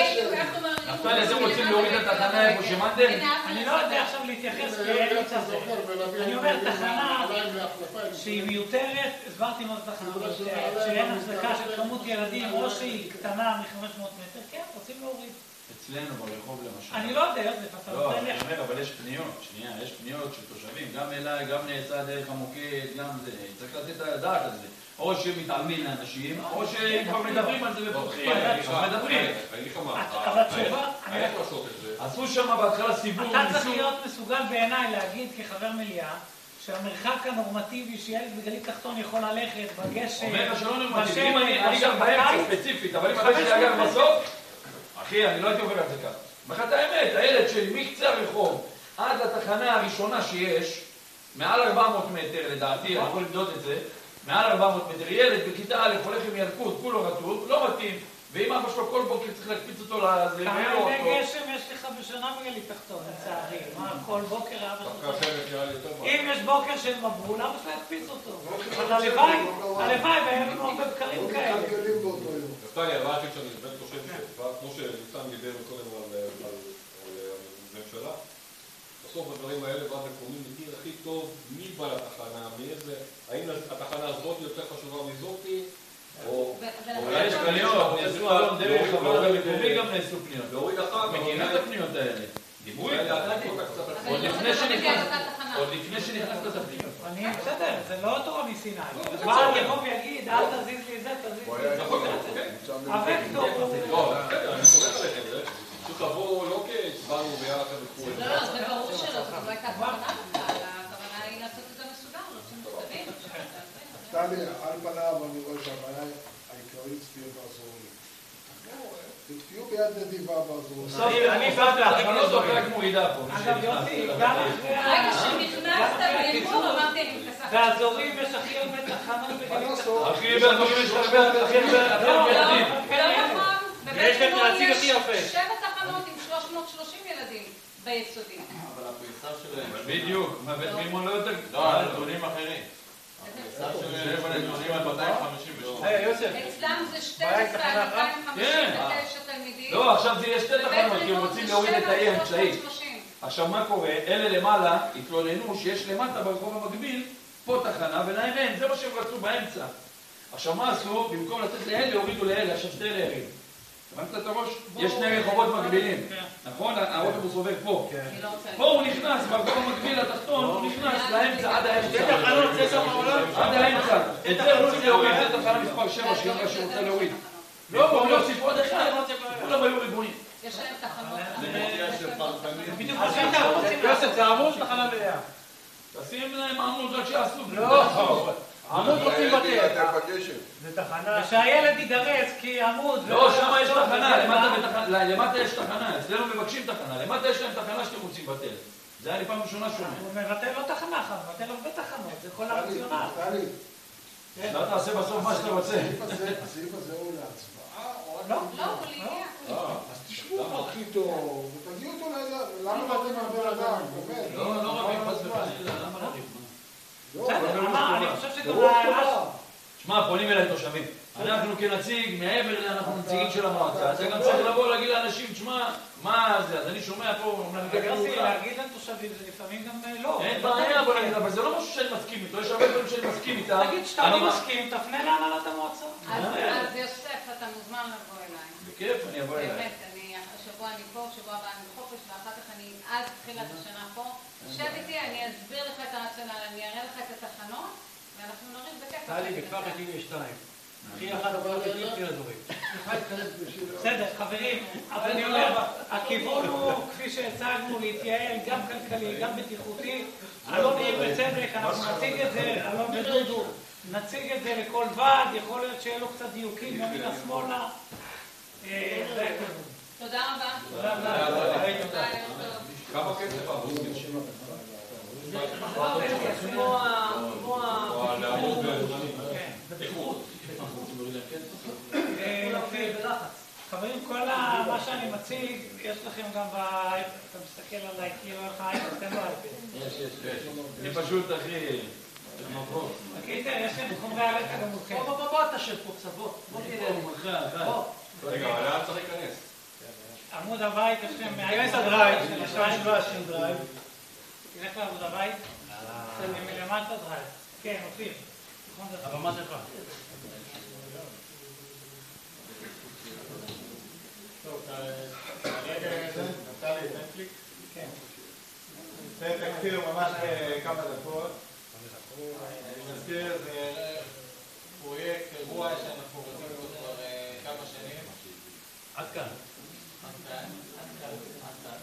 [SPEAKER 7] נפתלי, אתם רוצים להוריד את התחנה איפה שמנתם?
[SPEAKER 5] אני לא יודע עכשיו להתייחס כאלה כזה. אני אומר, תחנה שהיא מיותרת, הסברתי מה זה תחנה מיותרת, שאין החזקה של כמות ילדים, או שהיא קטנה מ-חמש מאות מטר, כן, רוצים להוריד.
[SPEAKER 3] אצלנו ברחוב למשל.
[SPEAKER 5] אני לא יודע, זה אתה
[SPEAKER 3] לא,
[SPEAKER 5] נותן לי.
[SPEAKER 3] אני אומר, אבל יש פניות, שנייה, יש פניות של תושבים, גם אליי, גם נעשה דרך המוקד, גם זה, צריך לתת את הדעת על זה. או שמתעלמים לאנשים, או שכבר מדברים על זה ופותחים, מדברים.
[SPEAKER 5] אבל התשובה...
[SPEAKER 2] איך לעשות את זה?
[SPEAKER 7] עשו שם בהתחלה סיבוב,
[SPEAKER 5] אתה צריך להיות מסוגל בעיניי להגיד כחבר מליאה, שהמרחק הנורמטיבי שילד בגליל תחתון יכול ללכת בגשם,
[SPEAKER 7] אומר לך שלא נורמטיבי, אני גם באמצע ספציפית, אבל אם הבן שלי אגב בסוף, אחי, אני לא הייתי עובר על זה ככה. בכלל את האמת, הילד שלי מקצה הרחוב עד לתחנה הראשונה שיש, מעל ארבע מאות מטר לדעתי, אני יכול לבדוק את זה, מעל ארבע מאות מטר, ילד בכיתה א' הולך עם ילקוט, כולו רטוב, לא מתאים, ואם אבא שלו כל בוקר צריך להקפיץ אותו לזה,
[SPEAKER 5] כמה ימי גשם יש לך בשנה בגליל תחתון, לצערי? מה, כל בוקר אבא שלו? אם יש בוקר של מבול, אבא שלו יקפיץ אותו. אז הלוואי, הלוואי, והיה לנו הרבה בקרים כאלה.
[SPEAKER 2] נפתלי, הדבר הכי שאני באמת חושב שכמו שניצן דיבר קודם על הממשלה, בסוף הדברים האלה ואז הקוראים מכיר הכי טוב מי בא לתחנה, מאיזה, האם התחנה הזאת יותר חשובה מזאתי, או...
[SPEAKER 7] אולי יש פניות, נעשו היום דרך הוועד המקומי גם נעשו פניות.
[SPEAKER 2] להוריד אחר,
[SPEAKER 7] מכירים את הפניות האלה. דיברו איתה. עוד לפני שנכנסת את הפניות.
[SPEAKER 5] אני בסדר, זה לא תורה מסיני. בעל יבוא ויגיד, אל תזיז לי זה, תזיז לי זה. הוקטור הוא...
[SPEAKER 2] לא, אני סומך עליכם, זה פשוט לבוא לא כצבאנו ביחד וכו'.
[SPEAKER 6] לא,
[SPEAKER 4] טלי, על פניו אני רואה שהבעיה העיקרית תהיה באזורים. תתקיעו ביד נדיבה באזורים.
[SPEAKER 5] אני בא
[SPEAKER 7] תחנות או רק מורידה פה.
[SPEAKER 5] אגב יוסי, גם אחרי
[SPEAKER 6] רגע שנכנסת באיחור אמרתי אני מכסה.
[SPEAKER 5] באזורים יש הכי הרבה תחנות בגליל תחתון.
[SPEAKER 7] הכי באזורים יש הרבה הכי הרבה ילדים.
[SPEAKER 6] לא נכון,
[SPEAKER 5] יש להם להציג הכי יפה.
[SPEAKER 6] שבע תחנות עם שלוש מאות ושלושים ילדים ביסודי.
[SPEAKER 8] אבל הפריסה שלהם...
[SPEAKER 7] בדיוק, מה בית מימון לא יותר...
[SPEAKER 8] לא, הנתונים אחרים. הפריסה שלהם הנתונים על מאתיים חמישים ושלוש.
[SPEAKER 6] אצלם זה שתים עשרה עד מאתיים חמישים ותשע תלמידים.
[SPEAKER 7] לא, עכשיו זה יהיה שתי תחנות, כי הם רוצים להוריד את האי האמצעי. עכשיו מה קורה? אלה למעלה התלוננו שיש למטה ברחוב המקביל פה תחנה ולהם אין, זה מה שהם רצו באמצע. עכשיו מה עשו? במקום לתת לאלה, הורידו לאלה, עכשיו שתי להרים. הבנת את הראש? יש שני רחובות מקבילים. נכון? האוטובוס עובר פה. פה הוא נכנס, ברחוב המקביל התחתון, הוא נכנס לאמצע עד האמצע.
[SPEAKER 5] זה תחנות, זה שם העולם.
[SPEAKER 7] עד האמצע. את זה רוצים להוריד, זה תחנה מספר שבע שהיא אמרה שהיא רוצה להוריד. לא, הוא להוסיף עוד אחד, כולם היו ריבונים.
[SPEAKER 6] יש להם תחנות.
[SPEAKER 8] זה מציאה של פרטנים.
[SPEAKER 5] בדיוק מה שאתה רוצים לעשות, זה עמוד תחנה מלאה.
[SPEAKER 7] תשים להם עמוד רק שיעשו.
[SPEAKER 5] לא, עמוד רוצים בטל.
[SPEAKER 9] זה תחנה.
[SPEAKER 5] ושהילד יידרס כי עמוד...
[SPEAKER 7] לא, שם יש תחנה, למטה יש תחנה, אצלנו מבקשים תחנה, למטה יש להם תחנה שאתם רוצים בטל. זה אני פעם ראשונה שומע.
[SPEAKER 5] הוא מבטל לא תחנה אחת, הוא מבטל הרבה תחנות, זה כל הרציונל.
[SPEAKER 4] טלי,
[SPEAKER 7] לא תעשה בסוף מה שאתה רוצה.
[SPEAKER 4] הסעיף הזה הוא להצבעה?
[SPEAKER 5] לא,
[SPEAKER 6] לא, הוא לידיעה.
[SPEAKER 4] אז תשמעו פרקליטו, ותגיעו אותו לידיים. למה באתם מהבן אדם? באמת.
[SPEAKER 3] לא, לא רבים, חס וחלילה, למה לריב?
[SPEAKER 5] בסדר, אמר, אני חושב שגם...
[SPEAKER 7] שמע, פונים אליי תושבים. אנחנו כנציג, מעבר אנחנו נציגים של המועצה, אתה גם צריך לבוא להגיד לאנשים, תשמע, מה זה? אז אני שומע פה,
[SPEAKER 5] יוסי, להגיד להם תושבים זה לפעמים גם לא.
[SPEAKER 7] אין בעיה, אבל זה לא משהו שאני מסכים איתו, יש הרבה דברים שאני מסכים איתם.
[SPEAKER 5] תגיד שאתה לא מסכים, תפנה להנהלת המועצה.
[SPEAKER 6] אז יוסף, אתה מוזמן לבוא אליי.
[SPEAKER 7] בכיף, אני אבוא אליי.
[SPEAKER 6] באמת, השבוע אני פה, שבוע הבא אני בחופש, ואחר כך אני עד תחילת השנה פה. שב איתי, אני אסביר לך את הרציונל, אני אראה לך את התחנות, ואנחנו נריב בכיף.
[SPEAKER 9] טלי, בכפר קטין יש שתיים. הכי אחד אבל הכי הכי אזורים.
[SPEAKER 5] בסדר, חברים, אבל אני אומר, הכיוון הוא, כפי שהצגנו, להתייעל גם כלכלי, גם בטיחותי. אלון עיר בצדק, אנחנו נציג את זה, אלון ודודו, נציג את זה לכל ועד, יכול להיות שיהיה לו קצת דיוקים, ימינה שמאלה.
[SPEAKER 6] תודה רבה.
[SPEAKER 5] תודה רבה.
[SPEAKER 2] כמה כסף הבוסים?
[SPEAKER 1] כמו ה...
[SPEAKER 2] איכות.
[SPEAKER 5] חברים, כל מה שאני מציג, יש לכם גם ב... אתה מסתכל עליי, כאילו איך האייפד, תן לו אייפד.
[SPEAKER 7] יש, יש, יש. אני פשוט, אחי, מפרוט.
[SPEAKER 5] בקיצר, יש לכם חומרי הרקע גם מולכם.
[SPEAKER 1] בוא, בוא, בוא, תשב פה קצת, בוא. בוא תראה.
[SPEAKER 2] רגע, אבל לאן צריך להיכנס?
[SPEAKER 5] עמוד הבית, יש לכם...
[SPEAKER 9] תיכנס לדרייב, יש לך משוואה של דרייב.
[SPEAKER 5] תלך לעמוד הבית. מלמטה דרייב. כן, אופיר.
[SPEAKER 9] הבמה שלך. טוב, נפתלי, תן קליק.
[SPEAKER 5] כן.
[SPEAKER 9] תן תקציר ממש כמה דקות. אני מזכיר, זה פרויקט, אירוע שאנחנו רוצים לראות כבר כמה שנים. עד כאן. עד כאן. עד כאן. עד כאן.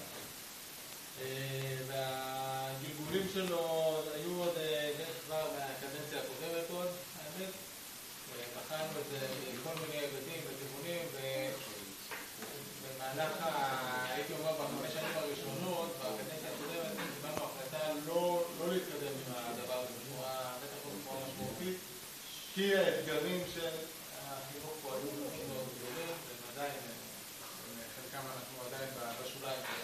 [SPEAKER 9] והגלגולים שלו היו עוד דרך כבר מהקדנציה הקודמת עוד, האמת. בחנו את זה בכל מיני היבטים וכיוונים, ובמהלך, הייתי אומר, בחמש שנים הראשונות, בקדנציה הקודמת, קיבלנו החלטה לא להתקדם עם הדבר הזה בצורה, בטח לא בצורה משמעותית, כי האתגרים של החינוך פה היו מאוד מאוד גדולים, והם עדיין, חלקם אנחנו עדיין בשוליים כאלה.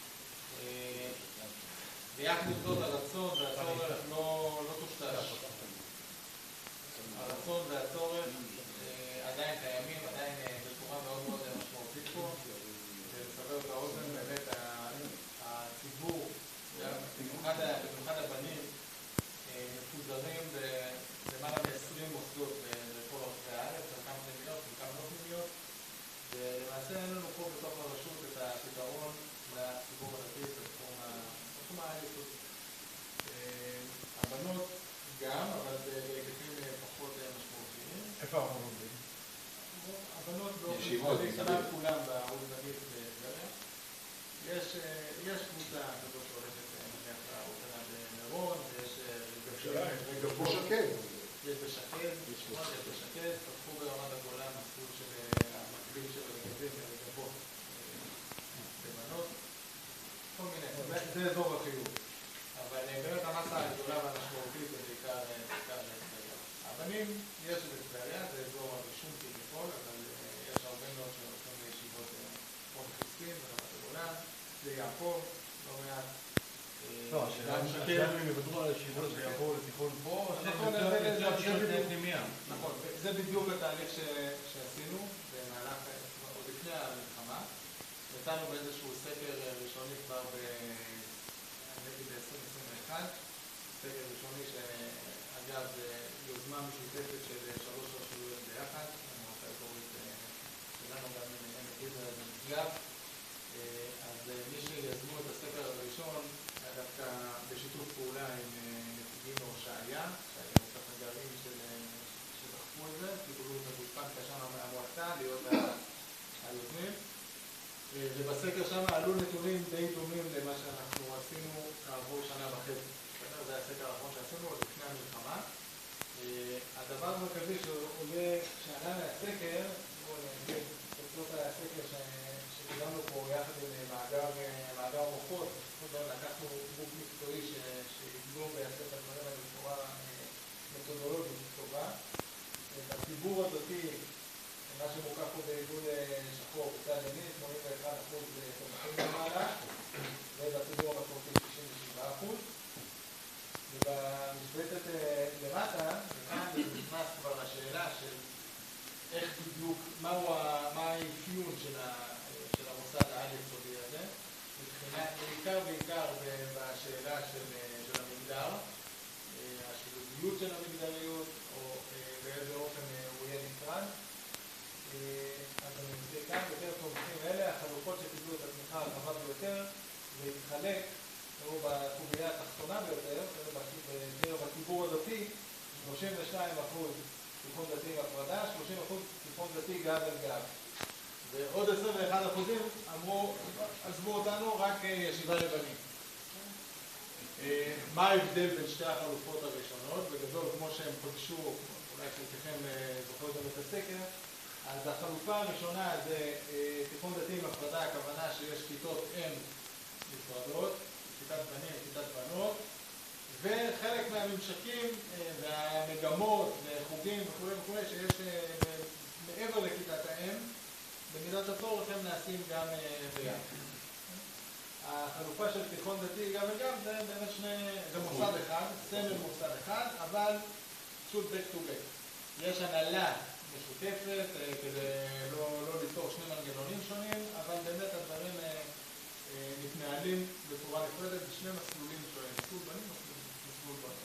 [SPEAKER 9] ויחד עם זאת הרצון והצורך לא תושתש. הרצון והצורך עדיין קיימים, עדיין בצורה מאוד מאוד משמעותית פה. ולסבר את האוזן, באמת הציבור, במיוחד הבנים, מפוזרים למעלה מ-עשרים מוסדות בכל רחבי הארץ, חלקם פנימיות, חלקם לא פנימיות. ולמעשה אין לנו פה בתוך הרשות את הפתרון לציבור הדתי בתחום העליתות. הבנות גם, אבל בהיקפים פחות משמעותיים. איפה אנחנו לומדים? הבנות באופן כללי, כמעט כולם באולפנית בטבריה. יש קבוצה כזאת שהולכת נניח לאולפנה במירון, ויש...
[SPEAKER 4] רגע, פה שקד.
[SPEAKER 9] יש בשקד, יש בשקד, פתחו ברמת הגולן מסלול של המקביל של הרגבים ולגבות לבנות, כל מיני, זה אזור החיוב. אבל באמת המסה הגדולה והמשמעותית זה בעיקר טבריה. הבנים יש בטבריה, זה אזור הרישום כביכול, אבל יש הרבה מאוד שהולכים לישיבות פה בחזקין, ברמת הגולן, זה יעקב, לא מעט.
[SPEAKER 8] לא, השאלה אם יוותרו על הישיבות ויעברו לתיכון פה,
[SPEAKER 9] נכון, זה בדיוק התהליך שעשינו במהלך, עוד לפני המלחמה. יצאנו באיזשהו סקר ראשוני כבר ב-עשרים עשרים ואחת, סקר ראשוני שאגב זה יוזמה משותפת של שלוש רשויות ביחד, המועצה האזורית שלנו גם עמק יזרעאל ומשגב. אז מי שיזמו את הסקר הראשון היה דווקא בשיתוף פעולה עם נציגים מהושעיה, שהיו קצת הגרעין שדחפו את זה, קיבלו את הגושפנקה שם מהמועצה להיות היוזמים. ובסקר שם עלו נתונים די דומים למה שאנחנו עשינו כעבור שנה וחצי. זה הסקר האחרון שעשינו עוד לפני המלחמה. הדבר המרכזי שעולה, שעלה מהסקר, בואו נגיד, זאת הסקר שקיבלנו פה יחד עם מאגר מוחות, לקחנו גוף מקצועי שיגלו ויעשה את הדברים האלה בצורה מתודולוגית טובה. את הציבור הדתי, מה שמוכר פה בעיגול שחור בצד ימין, שמונים ואחד אחוז תומכים במעלה, ובציבור המסורתי שישים ושבעה אחוז. ובמשבצת למטה, וכאן נכנס כבר לשאלה של איך בדיוק, מהו האפיון של המוסד העל-יסודי הזה, מבחינת, בעיקר בעיקר בשאלה של המגדר, השילוביות של המגדריות, או באיזה אופן הוא יהיה נפרד. אז אני מזכיר כאן, יותר תומכים אלה, החלופות שקיבלו את התמיכה הרחבה ביותר, להתחלק, ראו בקובייה התחתונה ביותר, בקרב הציבור הדתי, שלושים ושניים אחוז תיכון דתי והפרדה, שלושים אחוז תיכון דתי גב אל גב. ועוד עשרים ואחד אחוזים אמרו, עזבו אותנו, רק ישיבה לבנים. מה ההבדל בין שתי החלופות הראשונות? בגדול, כמו שהם פגשו, אולי חלקכם זוכרים גם את הסקר, אז החלופה הראשונה זה תיכון דתי עם הפרדה, הכוונה שיש כיתות אם נפרדות, כיתת בנים, כיתת בנות, וחלק מהממשקים והמגמות וחוגים וכו' וכו' שיש מעבר לכיתת האם, במידת הצורך הם נעשים גם ביחד. החלופה של תיכון דתי גם וגם זה באמת שני, זה מוסד אחד, סמל מוסד אחד, אבל פשוט back to back. יש הנהלה משותפת כדי לא, לא ליצור שני מנגנונים שונים, אבל באמת הדברים מתנהלים בצורה נפרדת בשני מסלולים שונים, מסלול בנים ומסלול בנות.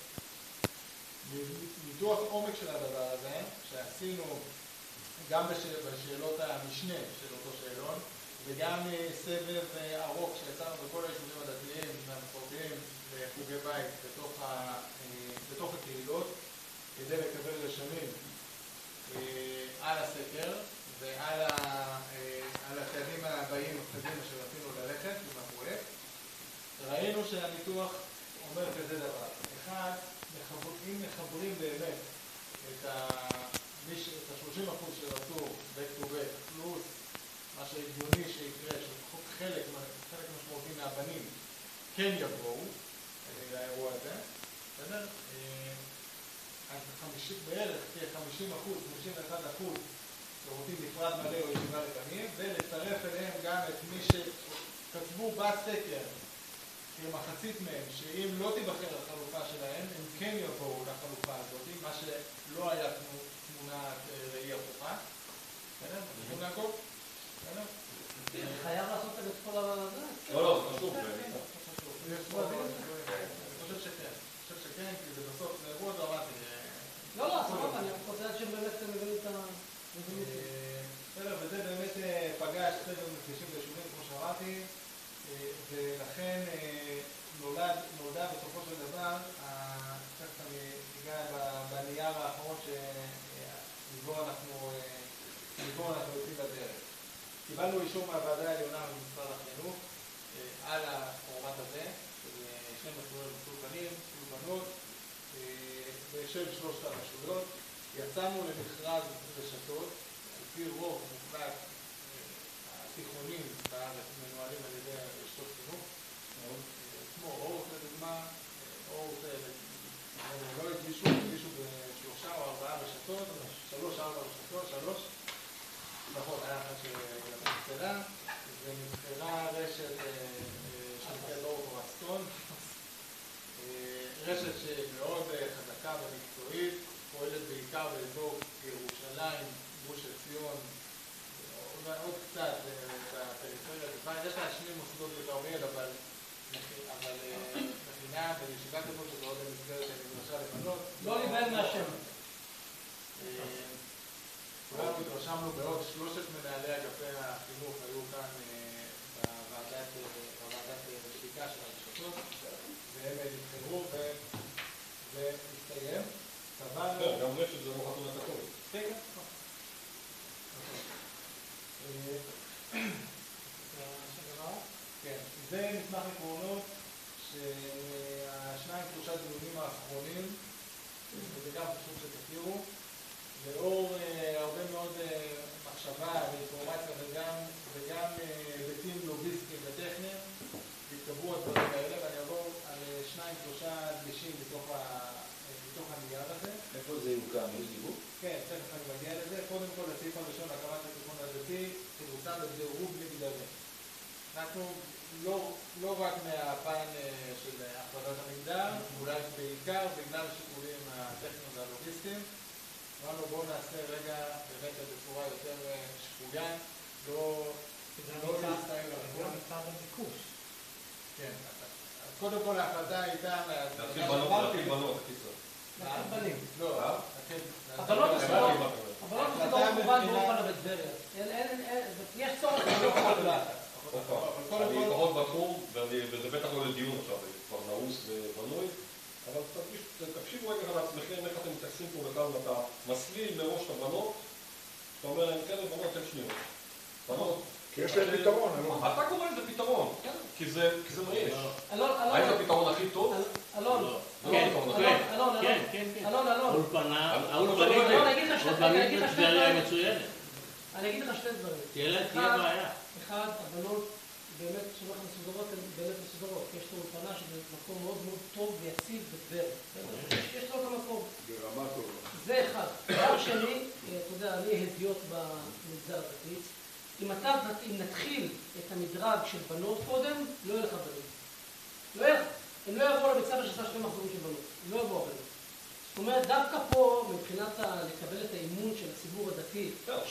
[SPEAKER 9] ניתוח עומק של הדבר הזה, שעשינו גם בשאלות המשנה של אותו שאלון, וגם סבב ארוך שיצאנו בכל היישובים הדתיים והמסורתיים לחוגי בית בתוך, ה, בתוך הקהילות, כדי לקבל רשמים על הסקר ועל ה, על הצעדים הבאים הקדימה שרצינו ללכת עם הפרויקט. ראינו שהניתוח אומר כזה דבר. אחד, אם מחברים באמת את ה-שלושים אחוז שרצו back to back פלוס מה שהגיוני שיקרה, שלפחות חלק, חלק משמעותי מהבנים כן יבואו לאירוע הזה, בסדר? אז בערך כ-חמישים אחוז, חמישים ואחד אחוז שרוצים נפרד מלא או ישיבה לבנים, ולצרף אליהם גם את מי שכתבו בסקר כמחצית מהם, שאם לא תיבחר החלופה שלהם, הם כן יבואו לחלופה הזאת, מה שלא היה תמונת ראי הפוכה. בסדר? יכולים לעקוב? בסדר?
[SPEAKER 1] חייב לעשות את כל הזה?
[SPEAKER 2] לא, לא, חשוב.
[SPEAKER 9] אני חושב שכן. אני חושב שכן, כי זה בסוף, זה אירוע דרמטי.
[SPEAKER 1] לא, לא, סבבה, אני חושב שהם באמת מבינים את ה...
[SPEAKER 9] בסדר, וזה באמת פגש סדר מפגשים ביישובים, כמו שאמרתי, ולכן נולדה בסופו של דבר, תכף אני אגע בנייר האחרון שבו אנחנו יוצאים לדרך. קיבלנו אישור מהוועדה העליונה במשרד החינוך על הפורמט הזה, של שני מסלולים, מסלול בנים, מסלול בנות, בשם שלושת הרשויות. יצאנו למכרז רשתות, על פי רוב מוחלט התיכונים בארץ מנוהלים על ידי רשתות חינוך, כמו אורט לדוגמה, אורט לא הגישו, הגישו בשלושה או ארבעה רשתות, שלוש, ארבע רשתות, שלוש, נכון, היה אחת שנפצלה, ונבחרה רשת שנקראת אורט או אסטון, רשת שמאוד חזקה ומקצועית, פועלת בעיקר באזור ירושלים, גוש עציון, עוד קצת בפריפריה. יש לה שני מוסדות בכרמיאל, אבל מכינה בישיבה כזאת שזה עוד במסגרת מדרשה לבנות.
[SPEAKER 1] לא להיבהל מהשם.
[SPEAKER 9] כולנו התרשמנו בעוד שלושת מנהלי אגפי החינוך היו כאן בוועדת בדיקה של הרשתות, והם נבחרו והסתיים.
[SPEAKER 2] גם רשת זה לא חתונת הכל.
[SPEAKER 9] כן. כן, זה מסמך עקרונות שהשניים שלושה דיונים האחרונים, וזה גם חשוב שתכירו, לאור הרבה מאוד מחשבה ואינפורמציה וגם היבטים לוגיסטיים וטכניים, התקבלו הדברים האלה, ואני אעבור על שניים שלושה דגשים בתוך הנייר הזה.
[SPEAKER 3] איפה זה יוקם? יש דיבור?
[SPEAKER 9] כן, תכף אני מגיע לזה. קודם כל, לסעיף הראשון, הקמת התיכון הדתי, תבוצע בדירוג מגדרי. אנחנו לא רק מהפן של הפרדת המגדר, אולי בעיקר בגלל השיקולים הטכניים והלוגיסטיים. אמרנו, בואו נעשה רגע באמת בצורה יותר שפויה, לא להסתיים לרחוב.
[SPEAKER 1] גם מצד הביקוש.
[SPEAKER 9] כן. קודם כל, ההחלטה הייתה...
[SPEAKER 2] להתחיל בנות, להתחיל בנות, קיצור.
[SPEAKER 1] להתחיל בנים.
[SPEAKER 9] לא,
[SPEAKER 1] הבנות מסודרות, הבנות מסודרות כמובן באופן בטבריה. יש צורך בלא כל
[SPEAKER 2] אני פחות בתחום, וזה בטח לא לדיון עכשיו, זה כבר נעוס ובנוי, אבל תקשיבו רגע על עצמכם, איך אתם מתייחסים פה בכלל, אתה מסליל מראש את הבנות, אתה אומר להם, כן, בנות, תן שניות. בנות.
[SPEAKER 4] כי יש להם פתרון, אלון.
[SPEAKER 2] אתה קורא לזה פתרון, כי זה מה יש.
[SPEAKER 1] אלון, אלון.
[SPEAKER 2] האם זה הפתרון הכי טוב?
[SPEAKER 1] אלון.
[SPEAKER 8] כן,
[SPEAKER 1] אלון,
[SPEAKER 8] כן, כן, כן.
[SPEAKER 1] אלון, אלון.
[SPEAKER 8] האולפנה,
[SPEAKER 1] האולפנית
[SPEAKER 8] בטבריה מצוינת.
[SPEAKER 1] אני אגיד לך שתי דברים.
[SPEAKER 8] תהיה בעיה.
[SPEAKER 1] אחד, הבנות באמת שלוח מסודרות הן באמת מסודרות. יש לו אולפנה שזה מקום מאוד מאוד טוב ויציב בטבריה. יש לו את המקום.
[SPEAKER 4] ברמה טובה.
[SPEAKER 1] זה אחד. דבר שני, אתה יודע, אני הדיוט במגזר הדתי. אם אתה, אם נתחיל את המדרג של בנות קודם, לא יהיה לך בנים. לא יהיה לך. הם לא יבואו לבית ספר שעשה שני מחזורים של בנות. הם לא יבואו בנים. זאת אומרת, דווקא פה, מבחינת לקבל את האימון של הציבור הדתי,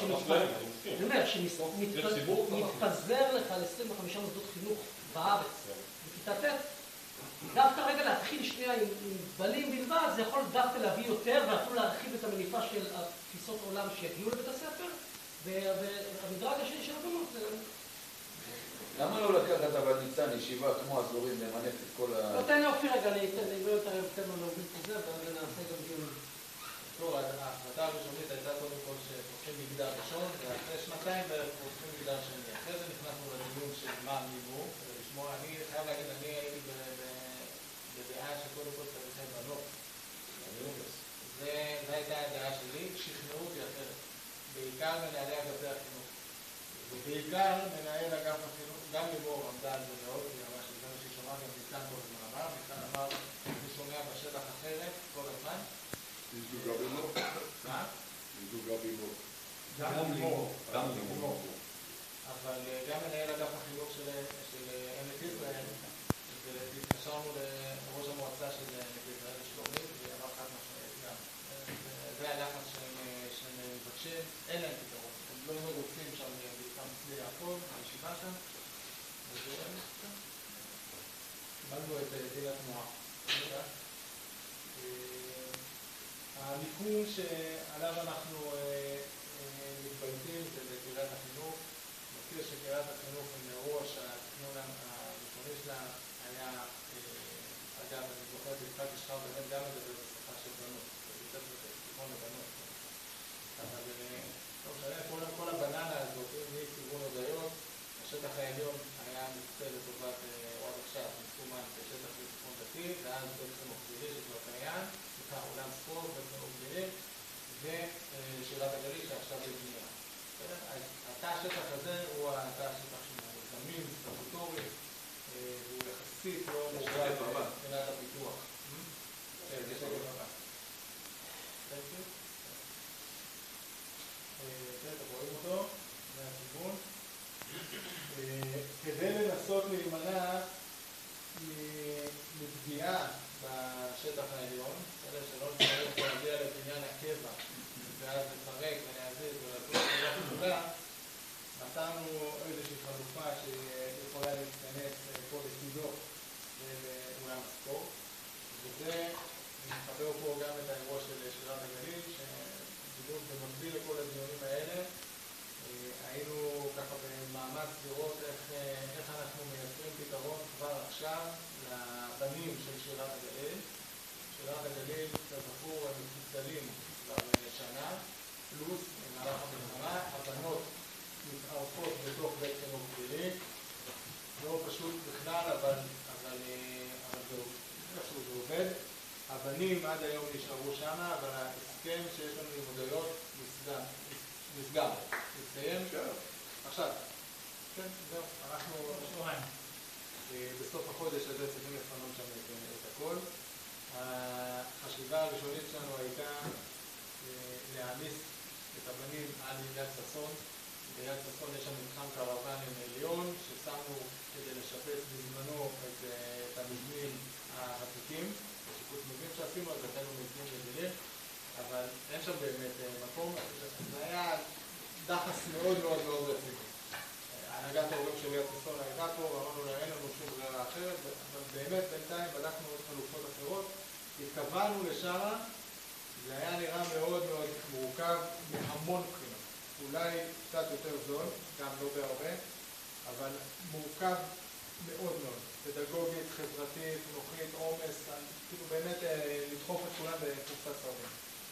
[SPEAKER 1] שמתפזר לך על עשרים וחמישה מוסדות חינוך בארץ, בכיתה ט', דווקא רגע להתחיל שנייה עם בנים בלבד, זה יכול דווקא להביא יותר, ואפילו להרחיב את המניפה של תפיסות עולם שיגיעו לבית הספר, והמדרג השני של הבנות זה...
[SPEAKER 3] למה לא לקחת אבל ניצן ישיבה כמו אזורים למנף את כל ה...
[SPEAKER 1] לא, תן לי אופיר רגע, אני לא יותר יותר להוביל את זה, ואז נעשה גם דיון.
[SPEAKER 9] טוב, ההחלטה הראשונית הייתה קודם כל שפותחים מגדר ראשון, ואחרי שנתיים בערך פותחים מגדר שני. אחרי זה נכנסנו לדיון של מה המימו, כדי לשמוע, אני חייב להגיד, אני הייתי בדעה שקודם כל צריך בנות. זו הייתה הדעה שלי, שכנעו אותי אחרת. בעיקר מנהלי אגפי החינוך. ובעיקר מנהל אגף החינוך, גם לימור עמדה על זה מאוד, היא אמרה שזה מה שהיא שומעה, גם ניצן כל הזמן אמר, ניצן אמר, אני שומע בשטח אחרת כל הזמן.
[SPEAKER 4] נדעו גם לימור?
[SPEAKER 9] מה?
[SPEAKER 4] נדעו גם לימור.
[SPEAKER 9] גם לימור.
[SPEAKER 2] גם לימור.
[SPEAKER 9] אבל גם מנהל אגף החינוך של עמק יזרעאל, והתקשרנו לראש המועצה של עמק יזרעאל לשלומית, והיא אמרה חד משמעית גם. זה הלחץ שהם מבקשים, אין להם פתרון. הם לא מרוצים שם בעיקר מצלי יעקב, הישיבה שם. קיבלנו את דין התנועה. המיקום שעליו אנחנו מתבלטים זה בקריית החינוך. מזכיר שקריית החינוך מראש, התכנון הראשוני שלה היה, אגב, אני זוכר בצפת ישחר באמת גם לדבר בשפה של בנות, בצפת תיכון לבנות. אבל לא משנה, כל הבננה הזאת, מכיוון הודיות, השטח העליון היה מוקצה לטובת, או עד עכשיו, מסומן בשטח של תיכון דתי, ואז בעצם מחזירי שכבר קיים, הזה הוא התא השטח שלנו, זמין, סטטוטורי, והוא יחסית לא מורגל מבחינת הפיתוח. זה שקף הבא. אתם רואים אותו מהכיוון. כדי לנסות להימנע מפגיעה בשטח העליון, שלא נצטרך להגיע לבניין הקבע ואז לפרק ולהזיז ולעשות את זה, נתנו איזושהי חלופה שיכולה להתכנס פה לצידו של אולם הספורט, וזה מחבר פה גם את האירוע של שירת הגליל, שבדיוק במקביל לכל הדיונים האלה היינו ככה במאמץ לראות איך, איך אנחנו מייצרים פתרון כבר עכשיו לבנים של שירת הגליל. שירת הגליל, כזכור, הם מפוצלים כבר שנה, פלוס במהלך המלחמה, הבנות מתערפות בתוך בית חינוך גלילי. לא פשוט בכלל, אבל, אבל, אבל זה, איכשהו זה עובד. הבנים עד היום נשארו שם, אבל ההסכם שיש לנו לימודיות נסגר. נסגר. נסיים? עכשיו. כן, זהו. אנחנו בסוף החודש הזה צריכים לפנות שם את הכל. החשיבה הראשונית שלנו הייתה להעמיס את הבנים על יד ששון. ביד ששון יש שם מתחם קרוונים עליון, ששמנו כדי לשפץ בזמנו את המבנים העתיקים, בשיפוץ מבנים שעשינו, אז נתנו מבנים רגילים, אבל אין שם באמת מקום. זה היה דחס מאוד מאוד מאוד רציני. הנהגת ההורים של יד ששון הייתה פה, ואמרנו לה אין לנו שום ברירה אחרת, אבל באמת בינתיים בדקנו עוד חלופות אחרות, התכוונו לשם, זה היה נראה מאוד מאוד מורכב מהמון בחינות. אולי קצת יותר זול, גם לא בהרבה, אבל מורכב מאוד מאוד. פדגוגית, חברתית, חינוכית, עומס, כאילו באמת לדחוף את כולם בקופסת סרדין.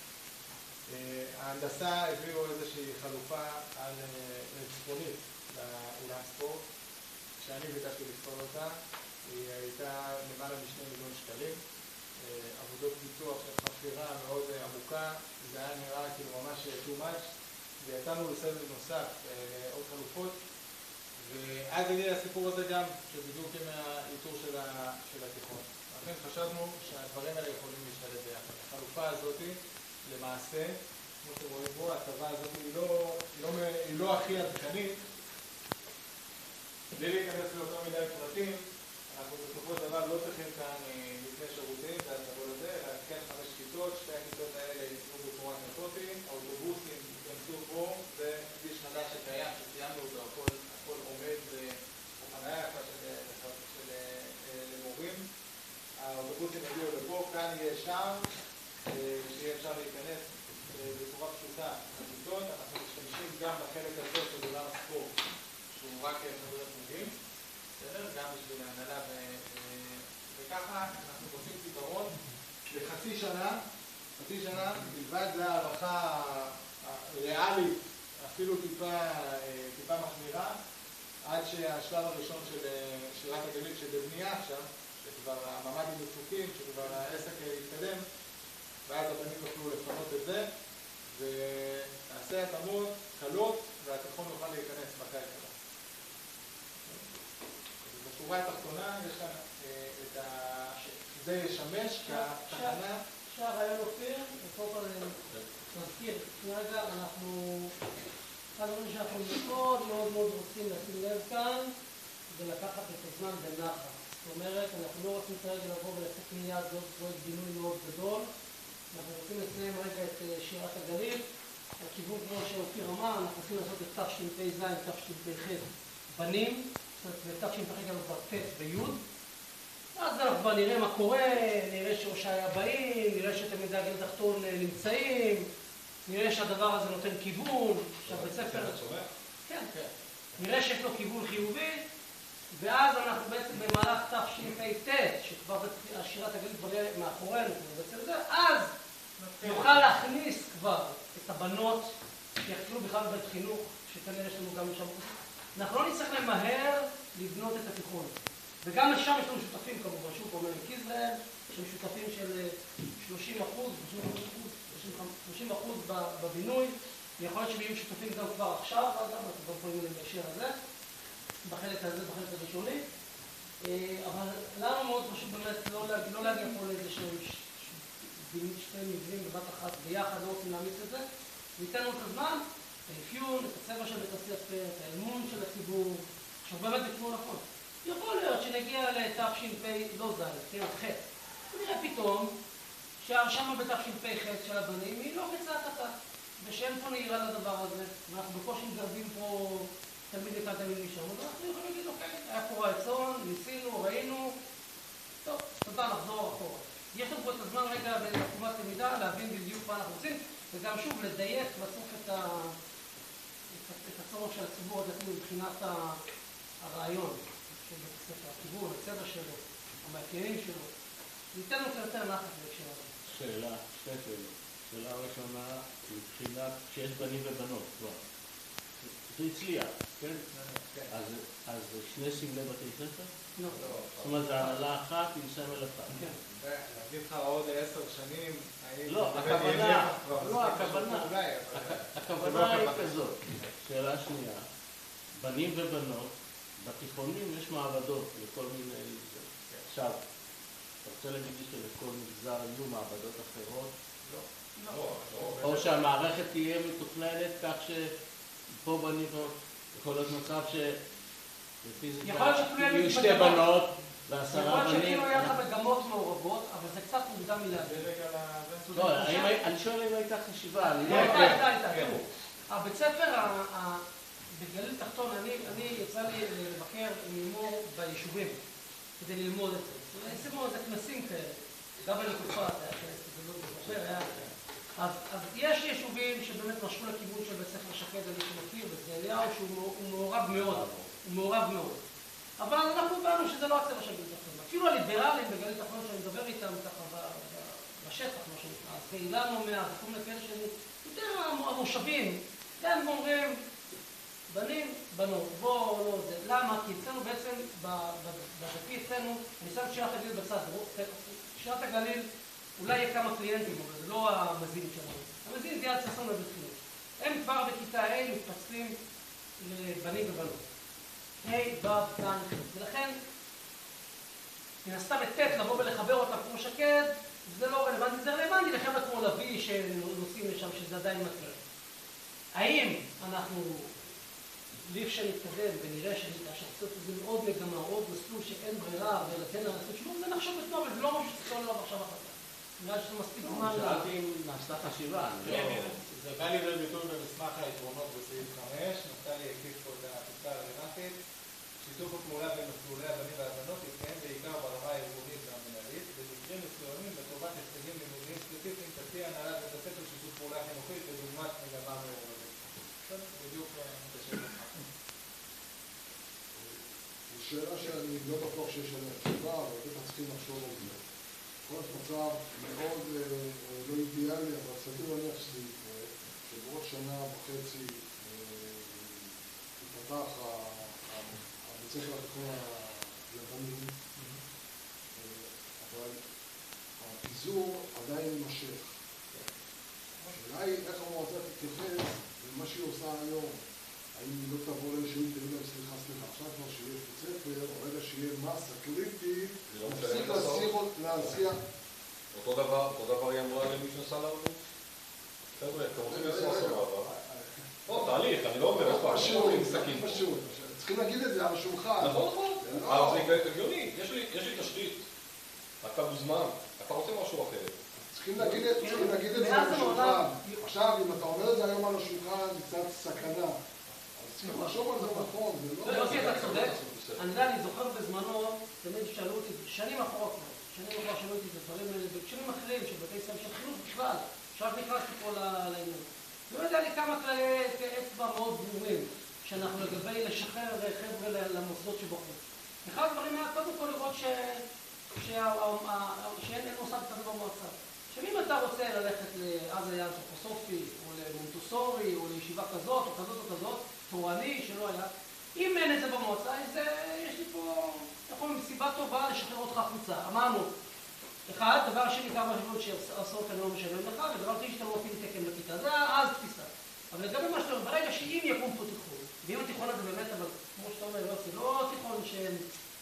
[SPEAKER 9] ההנדסה הביאו איזושהי חלופה על צפונית לאולם ספורט, שאני ביקשתי לפתור אותה, היא הייתה למעלה משני מיליון שקלים. עבודות פיתוח של חפירה מאוד עמוקה, זה היה נראה כאילו ממש too much, ויצאנו לסבב נוסף עוד חלופות, ואז הגיע הסיפור הזה גם, שבדיוק עם האיתור של, ה, של התיכון. לכן חשבנו שהדברים האלה יכולים להשתלב ביחד. החלופה הזאת, למעשה, כמו שאתם רואים פה, ההטבה הזאת היא לא, היא לא, היא לא הכי עדכנית. בלי להיכנס לאותו מידי פרטים, אנחנו בסופו של דבר לא צריכים כאן לפני שירותים, זה הסבור לזה, אלא כן חמש כיתות, שתי הכיתות האלה ייצאו בפורט נפוטים, האוטובוסים ייכנסו פה, זה כביש חדש שקיים, שסיימנו אותו, הכל, הכל עומד בחניה יפה של, של, של למורים. האוטובוסים יגיעו לפה, כאן יהיה שם, שיהיה אפשר להיכנס בצורה פשוטה לכיתות. אנחנו משתמשים גם בחלק הזה של עולם הספורט, שהוא רק חנויות מורים, גם בשביל ההנהלה, וככה אנחנו עושים פתרון לחצי שנה, חצי שנה, בלבד זה הערכה ריאלית, אפילו טיפה, טיפה מחמירה, עד שהשלב הראשון של שירת הגליל שבבנייה עכשיו, שכבר הממ"דים דפוקים, שכבר העסק יתקדם, ואז הבנים יוכלו לפנות את זה, ונעשה התאמות קלות, והתיכון יוכל להיכנס בקיץ הבא. בשורה התחתונה יש כאן את ה... זה ישמש כתחנה.
[SPEAKER 1] שהרעיון אופיר, ופה כל נזכיר, רגע, אנחנו... אחד הדברים שאנחנו מאוד מאוד מאוד רוצים לשים לב כאן, זה לקחת את הזמן בנחת. זאת אומרת, אנחנו לא רוצים כרגע לבוא ולעשות מיד זאת פרויקט בינוי מאוד גדול. אנחנו רוצים לסיים רגע את שירת הגליל. הכיוון כמו שאופיר אמר, אנחנו רוצים לעשות את תשפ"ז, תשפ"ח בנים. זאת אומרת, תשפ"ח גם כבר ט' וי'. אז אנחנו כבר נראה מה קורה, נראה שהושעיה באים, נראה שתלמידי הגליל התחתון נמצאים, נראה שהדבר הזה נותן כיוון, שהבית ספר... כן, כן. נראה שיש לו כיוון חיובי, ואז אנחנו בעצם במהלך תשפ"ט, שכבר שירת הגליל כבר יהיה מאחורינו, אז נוכל להכניס כבר את הבנות שיחתלו בכלל בבית חינוך, שכנראה יש לנו גם משם. אנחנו לא נצטרך למהר לבנות את התיכון. וגם לשם יש לנו שותפים כמובן, שוב כמו מעמק יזרעאל, שהם שותפים של שלושים אחוז, שלושים אחוז בבינוי, יכול להיות שהם יהיו שותפים גם כבר עכשיו, אגב, אנחנו גם פועלים להם בהקשר הזה, בחלק הזה, בחלק הראשוני. אבל לנו מאוד חשוב באמת לא להגיע פה לאיזה שני מבנים בבת אחת ביחד, לא רוצים להמיץ את זה. ניתן לנו את הזמן, את האפיון, את הצבע של בית הספר, את האמון של הציבור. עכשיו באמת זה כמו נכון. יכול להיות שנגיע לתש"פ, לא ז', כן, ח'. ונראה פתאום שההרשמה בתש"פ ח' של הבנים היא לא בצעקתה. ושאין פה נהירה לדבר הזה. ואנחנו בקושי מגרבים פה תלמיד לכאן תלמיד משם. ואנחנו יכולים להגיד, אוקיי, היה פה רצון, ניסינו, ראינו. טוב, תודה, נחזור אחורה. יש לנו פה את הזמן רגע בעקומת למידה, להבין בדיוק מה אנחנו רוצים, וגם שוב לדייק בסוף את, ה... את הצורך של הציבור הדתי מבחינת הרעיון של בית הספר, הכיוון, הצבע שלו, המאפיינים שלו. ניתן לנו יותר נחת בהקשר הזה.
[SPEAKER 10] שאלה, שתי שאלות. שאלה ראשונה, מבחינת שיש בנים ובנות, כבר. זה הצליח, כן? אז שני סמלי בתי ספר?
[SPEAKER 1] לא.
[SPEAKER 10] זאת אומרת, זה הנהלה אחת עם סמל אחד.
[SPEAKER 1] כן.
[SPEAKER 9] להגיד לך עוד עשר שנים,
[SPEAKER 10] לא, הכוונה, לא, הכוונה, הכוונה היא כזאת. שאלה שנייה, בנים ובנות, בתיכונים יש מעבדות לכל מיני... עכשיו, אתה רוצה להגיד לי שלכל מגזר יהיו מעבדות אחרות? לא. או שהמערכת תהיה מתוכננת כך שפה בנים, יכול להיות מצב ש... יהיו שתי בנות ועשרה בנים.
[SPEAKER 1] יכול להיות שכאילו היה לך מגמות מעורבות, אבל זה קצת מוקדם מלהגיד.
[SPEAKER 10] לא, אני שואל אם הייתה חשיבה.
[SPEAKER 1] הייתה, הייתה, הייתה. תראו, הבית ספר בגליל תחתון, אני יצא לי לבקר מימור ביישובים כדי ללמוד את זה. עשינו איזה כנסים כאלה, גם בנקופה, זה לא זוכר, היה... אז יש יישובים שבאמת משכו לכיוון של בית ספר שקד, אני שמכיר, וזה אליהו שהוא מעורב מאוד, הוא מעורב מאוד. אבל אנחנו הבנו שזה לא הצבע של גליל תחתון. אפילו הליברלים בגליל תחתון שאני מדבר איתם ככה בשטח, מה שנקרא, אז כאילן אומר, זה כל מיני כאלה שהם יותר המושבים, הם אומרים, בנים, בנות, בואו, לא זה. למה? כי אצלנו בעצם, בדפי אצלנו, אני שם את שירת הגליל בצד, שירת הגליל אולי יהיה כמה קליינטים, אבל זה לא המזין שלנו. המזין זה יד ששון לבחינות. הם כבר בכיתה A מתפצלים לבנים ובנות. ה', ו', ז', ח'. ולכן, ננסה בט' לבוא ולחבר אותם כמו שקד, זה לא רלוונטי, זה רלוונטי לכם כמו לוי שנוסעים לשם, שזה עדיין מתאים. האם אנחנו, ליף שנתקדם ונראה שהשחצות זה מאוד מגמה, עוד מסלול שאין ברירה ולתן לעשות שוב, זה נחשוב בתנועה, אבל זה לא משהו שצריך לו עכשיו החלטה. נראה שזה מספיק זמן.
[SPEAKER 10] שאלתי אם נעשתה חשיבה.
[SPEAKER 9] זה בא לי בביטוי במסמך היתרונות בסעיף חמש, נפתלי הקיף פה את הפסקה הרלוונטית. שיתוף הפעולה בין מסלולי הבנים והבנות יתקיים בעיקר ברמה הארגונית והמנהלית, במקרים מסוימים לטובת הישגים לימודיים ספציפיים תציע הנהלת בית הספר שיתוף פעולה חינוכית בדוגמת מגמה מעורבת. בדיוק בשביל לך.
[SPEAKER 4] זו שאלה שאני לא בטוח שיש עליה תשובה, אבל בטח צריכים לחשוב על זה. יכול להיות מצב מאוד לא אידיאלי, אבל סביר להניח שזה יקרה, שבעוד שנה וחצי ייפתח הבית ספר התיכון לבנים, אבל הפיזור עדיין יימשך. השאלה היא איך המועצה תתייחס למה שהיא עושה היום. האם היא לא תבוא לאיזשהו תגיד להם סליחה, סליחה, עכשיו כבר שיש בית ספר, או רגע שיהיה מסה קריטית, נפסיק להסיע.
[SPEAKER 2] אותו דבר, אותו דבר היא אמרה למי שנסע לעבוד? חבר'ה, אתם רוצים לנסוע סבבה? לא, תהליך, אני לא אומר, איפה,
[SPEAKER 4] פשוט, פשוט. צריכים להגיד את זה על השולחן.
[SPEAKER 2] נכון, נכון. אבל זה הגיוני, יש לי תשתית. אתה מוזמן, אתה רוצה משהו אחר.
[SPEAKER 4] צריכים להגיד את זה על השולחן. עכשיו, אם אתה אומר את זה היום על השולחן, זה קצת סכנה. צריך לחשוב על זה נכון, זה לא...
[SPEAKER 1] לא, אתה צודק. אני יודע, אני זוכר בזמנו, תמיד שאלו אותי, שנים אחרות, שנים אחרות שאלו אותי את הדברים האלה, בקשרים אחרים של בתי ספר של חינוך בכלל, עכשיו נכנסתי פה לעניין. לא יודע לי כמה כללי אצבע מאוד ברורים, שאנחנו לגבי לשחרר חבר'ה למוסדות שבחרו. אחד הדברים היה קודם כל לראות שאין מוסד כזה במועצה. שאם אתה רוצה ללכת לאז היה אנתרופוסופי, או למונטוסורי, או לישיבה כזאת, או כזאת או כזאת, תורני, שלא היה, אם אין את זה במועצה, אז יש לי פה, יכול מסיבה טובה לשחרר אותך החוצה. אמרנו, אחד, דבר שני כמה שבועות שעשרות אני לא משלם לך, ודבר שני שאתה לא מפעיל תקן בכיתה. זה אז תפיסה. אבל לגבי מה שאתה אומר, ברגע שאם יקום פה תיכון, ואם התיכון הזה באמת, אבל כמו שאתה אומר, יוסי, לא תיכון שהם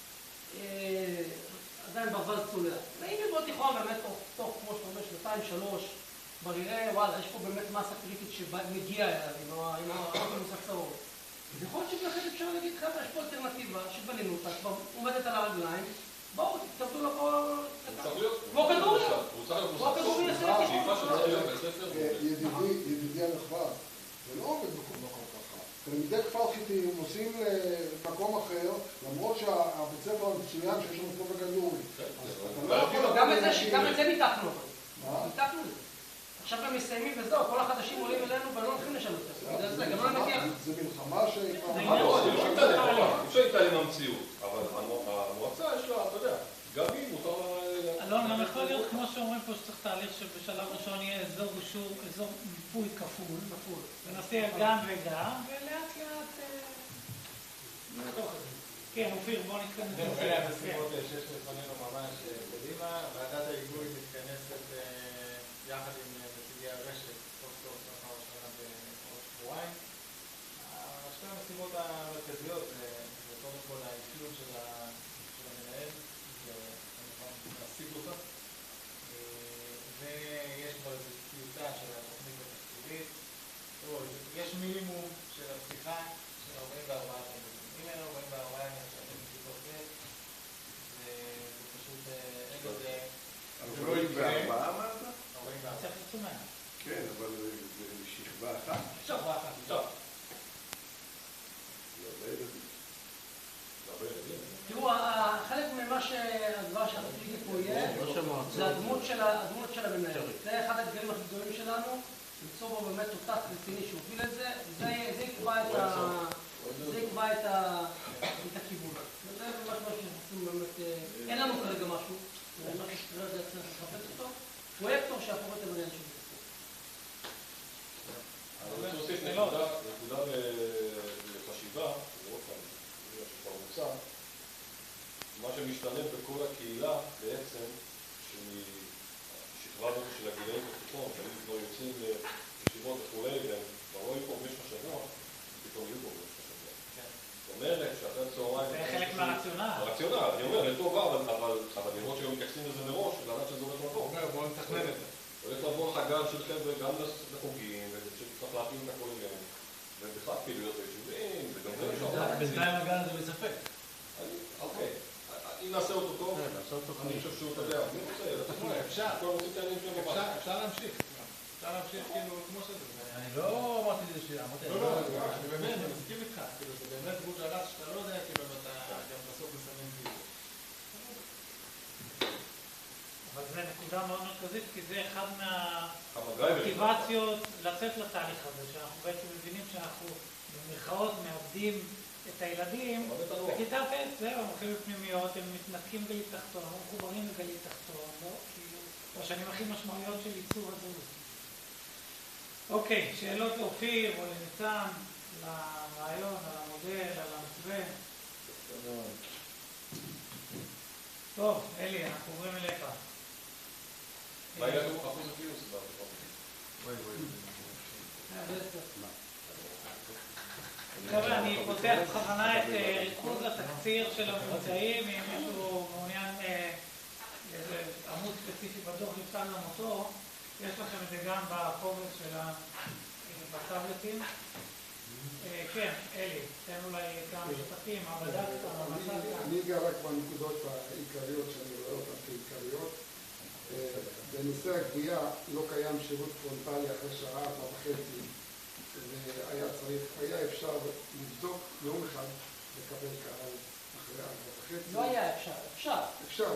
[SPEAKER 1] עדיין ברווז צולע. ואם יבוא תיכון באמת תוך, כמו שאתה אומר, שנתיים, שלוש, כבר יראה, וואלה, יש פה באמת מסה קריטית שמגיעה אליו עם האוטובוס הצהוב. אז יכול להיות שבאמת אפשר להגיד, חבר'ה, יש פה אלטרנטיבה שבנינו אותה, כבר עומדת על הרגליים, בואו, תתקבלו לו פה... כמו כדורי. כמו כדורי יעשה תיכון.
[SPEAKER 4] ידידי הנכבד, זה לא עובד במקום ככה. תלמידי כפר חיטים נוסעים למקום אחר, למרות שהבית ספר המצוין שיש לנו פה בגדורי.
[SPEAKER 1] גם את זה ניתקנו. ניתקנו את זה. עכשיו הם מסיימים וזהו, כל החדשים עולים אלינו ולא הולכים לשנות את זה. זה גם לא נגיע.
[SPEAKER 4] זה מלחמה ש...
[SPEAKER 2] אפשר להתעלם מהמציאות, אבל המועצה יש לה, אתה יודע, גם היא מותר לה...
[SPEAKER 5] אלון, גם יכול להיות, כמו שאומרים פה, שצריך תהליך שבשלב ראשון יהיה אזור רישור, אזור מיפוי כפול, ונעשה גם וגם, ולאט לאט... כן, אופיר, בוא נתכנס.
[SPEAKER 9] זהו, אלה המשימות שיש לפנינו ממש קדימה. ועדת ההיגוי מתכנסת יחד עם נציגי הרשת, סוף סוף סוף הראשונה בעוד שבועיים. שתי המשימות המרכזיות זה קודם כל האפיון של המנהל, וכמובן להשיג אותה. ויש כבר איזו טיוטה של התוכנית התקציבית. יש מינימום של הפתיחה של ארבעים וארבעה תלמידים. אם אין ארבעים וארבעה ימים עכשיו בכיתות ב', זה פשוט אין לזה...
[SPEAKER 11] ארבעים וארבעה אמרת?
[SPEAKER 9] ארבעים וארבעה.
[SPEAKER 5] צריך לצומח.
[SPEAKER 11] כן, אבל זה שכבה אחת.
[SPEAKER 9] שכבה אחת.
[SPEAKER 2] טוב.
[SPEAKER 1] תראו, חלק ממה שהדבר שהתפקיד פה יהיה, זה הדמות של המנהל. זה אחד הדברים הכי גדולים שלנו, למצוא בו באמת תותח רציני שהוביל את זה, זה יקבע את ה... זה יקבע את הכיוון. וזה ממש מה שאנחנו באמת... אין לנו כרגע משהו, זה משהו שכרגע צריך לחפש אותו. פרויקטור שיהפוך את המנהל שלי.
[SPEAKER 2] אני רוצה להוסיף נקודה לחשיבה, זה עוד פעם, זה שכבר מוצא, מה שמשתנה בכל הקהילה בעצם, שמשכבה הזאת של הגילאים בתיכון, שאני כבר יוצאים לישיבות וכולי, והם כבר לא יהיו פה במשך השבוע, פתאום יהיו פה במשך השבוע. זאת אומרת שאתה צהריים...
[SPEAKER 5] זה חלק מהרציונל.
[SPEAKER 2] הרציונל, אני אומר, לטובה, אבל לראות שהם מתייחסים לזה מראש, לדעת שזה הולך לבוא.
[SPEAKER 9] בואו נתכנן את זה.
[SPEAKER 2] הולך לבוא לך גל של חבר'ה גם לחוגים, וצריך להתאים את הכל עניין. ובכלל פעילויות ביישובים, וגם זה אפשר.
[SPEAKER 3] בינתיים הגל זה בספק.
[SPEAKER 2] אוקיי. אם נעשה אותו טוב, אני חושב שהוא אתה יודע, אני רוצה,
[SPEAKER 9] אפשר.
[SPEAKER 2] כל רוצים את העניינים שלנו בבית.
[SPEAKER 9] אפשר להמשיך. אפשר להמשיך כאילו כמו שזה.
[SPEAKER 3] אני לא אמרתי את זה שלי, אמרתי...
[SPEAKER 9] לא, לא, אני באמת, אני מסכים איתך. כאילו, זה באמת גבול שעלת שאתה לא יודע, כאילו, אתה גם בסוף מסמן כאילו.
[SPEAKER 5] אבל זו נקודה מאוד מרכזית, כי זה אחד מהמוטיבציות לצאת לתהליך הזה, שאנחנו בעצם מבינים שאנחנו במרכאות מאבדים את הילדים, בכיתה ב' זהו, הם הולכים בפנימיות, הם מתנתקים גלית תחתון, הם מחוברים לגלית תחתון, לא? כאילו, בשנים הכי משמעויות של ייצור הזהות. אוקיי, שאלות לאופיר או לניצן, לרעיון, על המודל, על המתווה. טוב, אלי, אנחנו עוברים אליך.
[SPEAKER 2] מה יהיה לנו אחוז הגיוס? וואי וואי.
[SPEAKER 5] חבר'ה, אני פותח בכוונה את ריכוז התקציר של הממצאים, אם מישהו מעוניין איזה עמוד ספציפי בדוח נפתן למותו, יש לכם את זה גם בקובץ של הטאבלטים. כן, אלי, תן אולי כמה שותפים, מה בדקת, מה מצאת?
[SPEAKER 4] אני אגע רק בנקודות העיקריות שאני רואה אותן כעיקריות. בנושא הגבייה לא קיים שירות פרונטלי אחרי שעה, ארבע וחצי. והיה צריך, היה אפשר לבדוק יום אחד לקבל קהל אחרי ארבע וחצי.
[SPEAKER 1] לא היה אפשר, אפשר.
[SPEAKER 4] אפשר.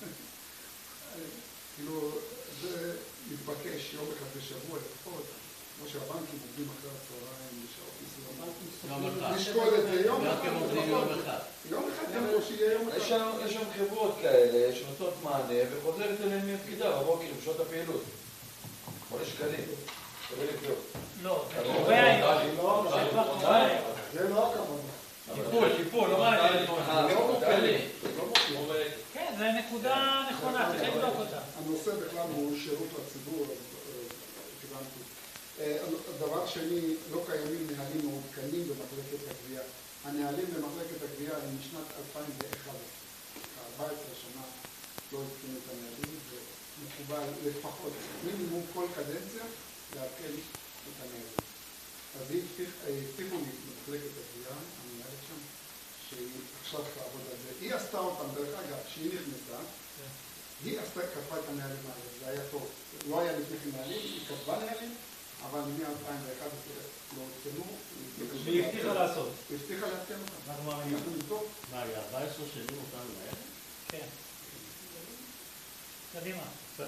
[SPEAKER 4] כאילו, זה מתבקש יום אחד בשבוע לפחות, כמו שהבנקים עובדים אחרי הצהריים בשעות מסוימות. לשקול את זה יום אחד. יום אחד גם לא שיהיה יום אחד.
[SPEAKER 3] יש שם חברות כאלה שנותנות מענה וחוזרת אליהם מפקידה בבוקר בשעות הפעילות. חודש שקלים.
[SPEAKER 5] לא, זה קובע היום.
[SPEAKER 4] זה לא הכוונה.
[SPEAKER 3] טיפול, טיפול, לא מעניין.
[SPEAKER 5] כן, זה נקודה נכונה, צריך לבדוק אותה.
[SPEAKER 4] הנושא בכלל הוא שירות לציבור, אז כיוונתי. דבר שני,
[SPEAKER 12] קיימים נהלים מעודכנים במחלקת הגבייה. הנהלים במחלקת הגבייה הם משנת אלפיים ואחת עשרה. ארבע עשרה שנה לא התקינו את הנהלים, ומקובל לפחות מינימום כל קדנציה לעדכן את הנהלים. אז הבטיחו לי במחלקת הגבייה, אני מנהלת שם, שהיא עכשיו תעבוד על זה. היא עשתה אותם, דרך אגב, שהיא נכנסה, היא עשתה, כתבה את הנהלים האלה, זה היה טוב. לא היה לפני כן נהלים, היא כתבה נהלים, אבל מ-אלפיים ואחת עשרה לא התקנו.
[SPEAKER 10] והיא הבטיחה לעשות.
[SPEAKER 12] היא הבטיחה לעדכן אותם.
[SPEAKER 10] אנחנו מאמינים.
[SPEAKER 12] אנחנו נבדוק.
[SPEAKER 10] מה, היא ארבע עשרה שנים אותנו מהר?
[SPEAKER 5] כן. קדימה.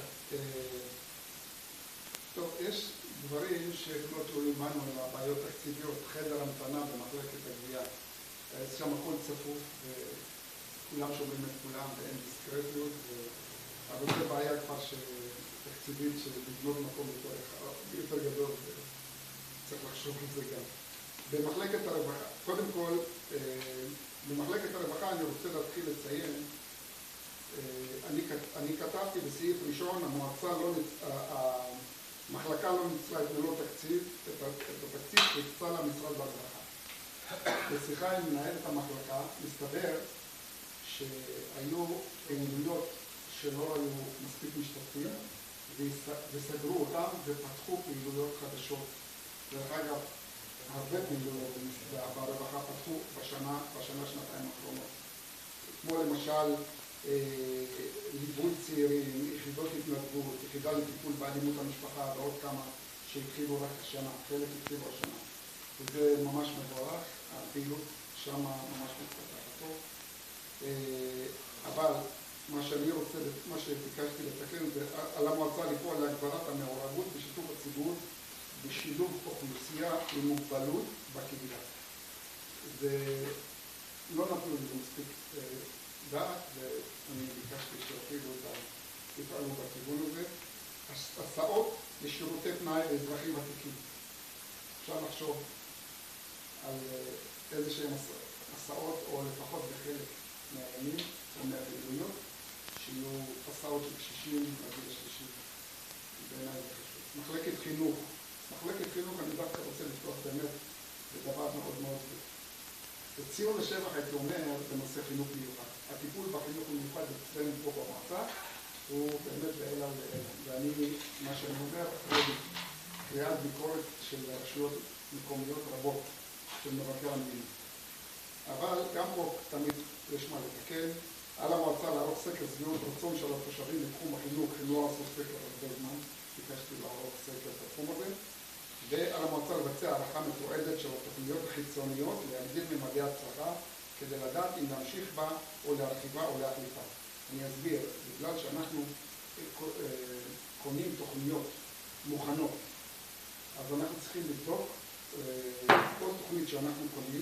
[SPEAKER 12] טוב, יש דברים שלא תלויים בנו, עם הבעיות תקציביות, חדר המתנה במחלקת הגבייה. שם הכל צפוף, וכולם שומעים את כולם ואין דיסקרטיות, אבל זו בעיה כבר תקציבית של לבנות מקום יותר גדול, וצריך לחשוב על זה גם. במחלקת הרווחה, קודם כל, במחלקת הרווחה אני רוצה להתחיל לציין, אני, אני כתבתי בסעיף ראשון, המועצה לא, המחלקה לא ניצלה את מלוא תקציב, את, את התקציב שהקצה למשרד ברווחה. בשיחה עם מנהלת המחלקה, מסתבר שהיו פעילויות שלא היו מספיק משתתפים, וסגרו אותם ופתחו פעילויות חדשות. דרך אגב, הרבה פעילויות ברווחה פתחו בשנה, בשנה, שנתיים האחרונות. כמו למשל, ליווי צעירים, יחידות התנדבות, יחידה לטיפול באלימות המשפחה ועוד כמה שהתחילו רק השנה, חלק התחילו השנה. וזה ממש מבורך, הפעילות שם ממש מתפתחת טוב. אבל מה שאני רוצה, מה שביקשתי לתקן זה על המועצה לפעול להגברת המעורבות בשיתוף הציבור בשילוב אוכלוסייה עם מוגבלות בקהילה. ולא נתנו לזה מספיק דעת, ואני ביקשתי שיפעילו את יפעלו בכיוון הזה. הסעות לשירותי פנאי לאזרחים ותיקים. אפשר לחשוב על איזה שהן הסעות, או לפחות בחלק מהימים או מהפעילויות, שיהיו הסעות של קשישים לגיל השלישי. בעיניי זה חשוב. מחלקת חינוך. מחלקת חינוך אני דווקא רוצה לפתוח באמת בדבר מאוד מאוד טוב. ציון לשבח הייתי אומר בנושא חינוך מיוחד. הטיפול בחינוך מיוחד אצלנו פה במועצה הוא באמת לעילה ולעילה. ואני, מה שאני אומר, אחרי קריאת ביקורת של רשויות מקומיות רבות של מבקר המדינה. אבל גם פה תמיד יש מה לתקן. על המועצה לערוך סקר שביעות רצון של התושבים בתחום החינוך, הם לא עשו סקר הרבה זמן, ביקשתי לערוך סקר בתחום הזה, ועל המועצה לבצע הערכה מתועדת של התוכניות החיצוניות להגדיל ממדי הצלחה כדי לדעת אם להמשיך בה או להרחיבה או להחליפה. אני אסביר, בגלל שאנחנו קונים תוכניות מוכנות, אז אנחנו צריכים לבדוק כל תוכנית שאנחנו קונים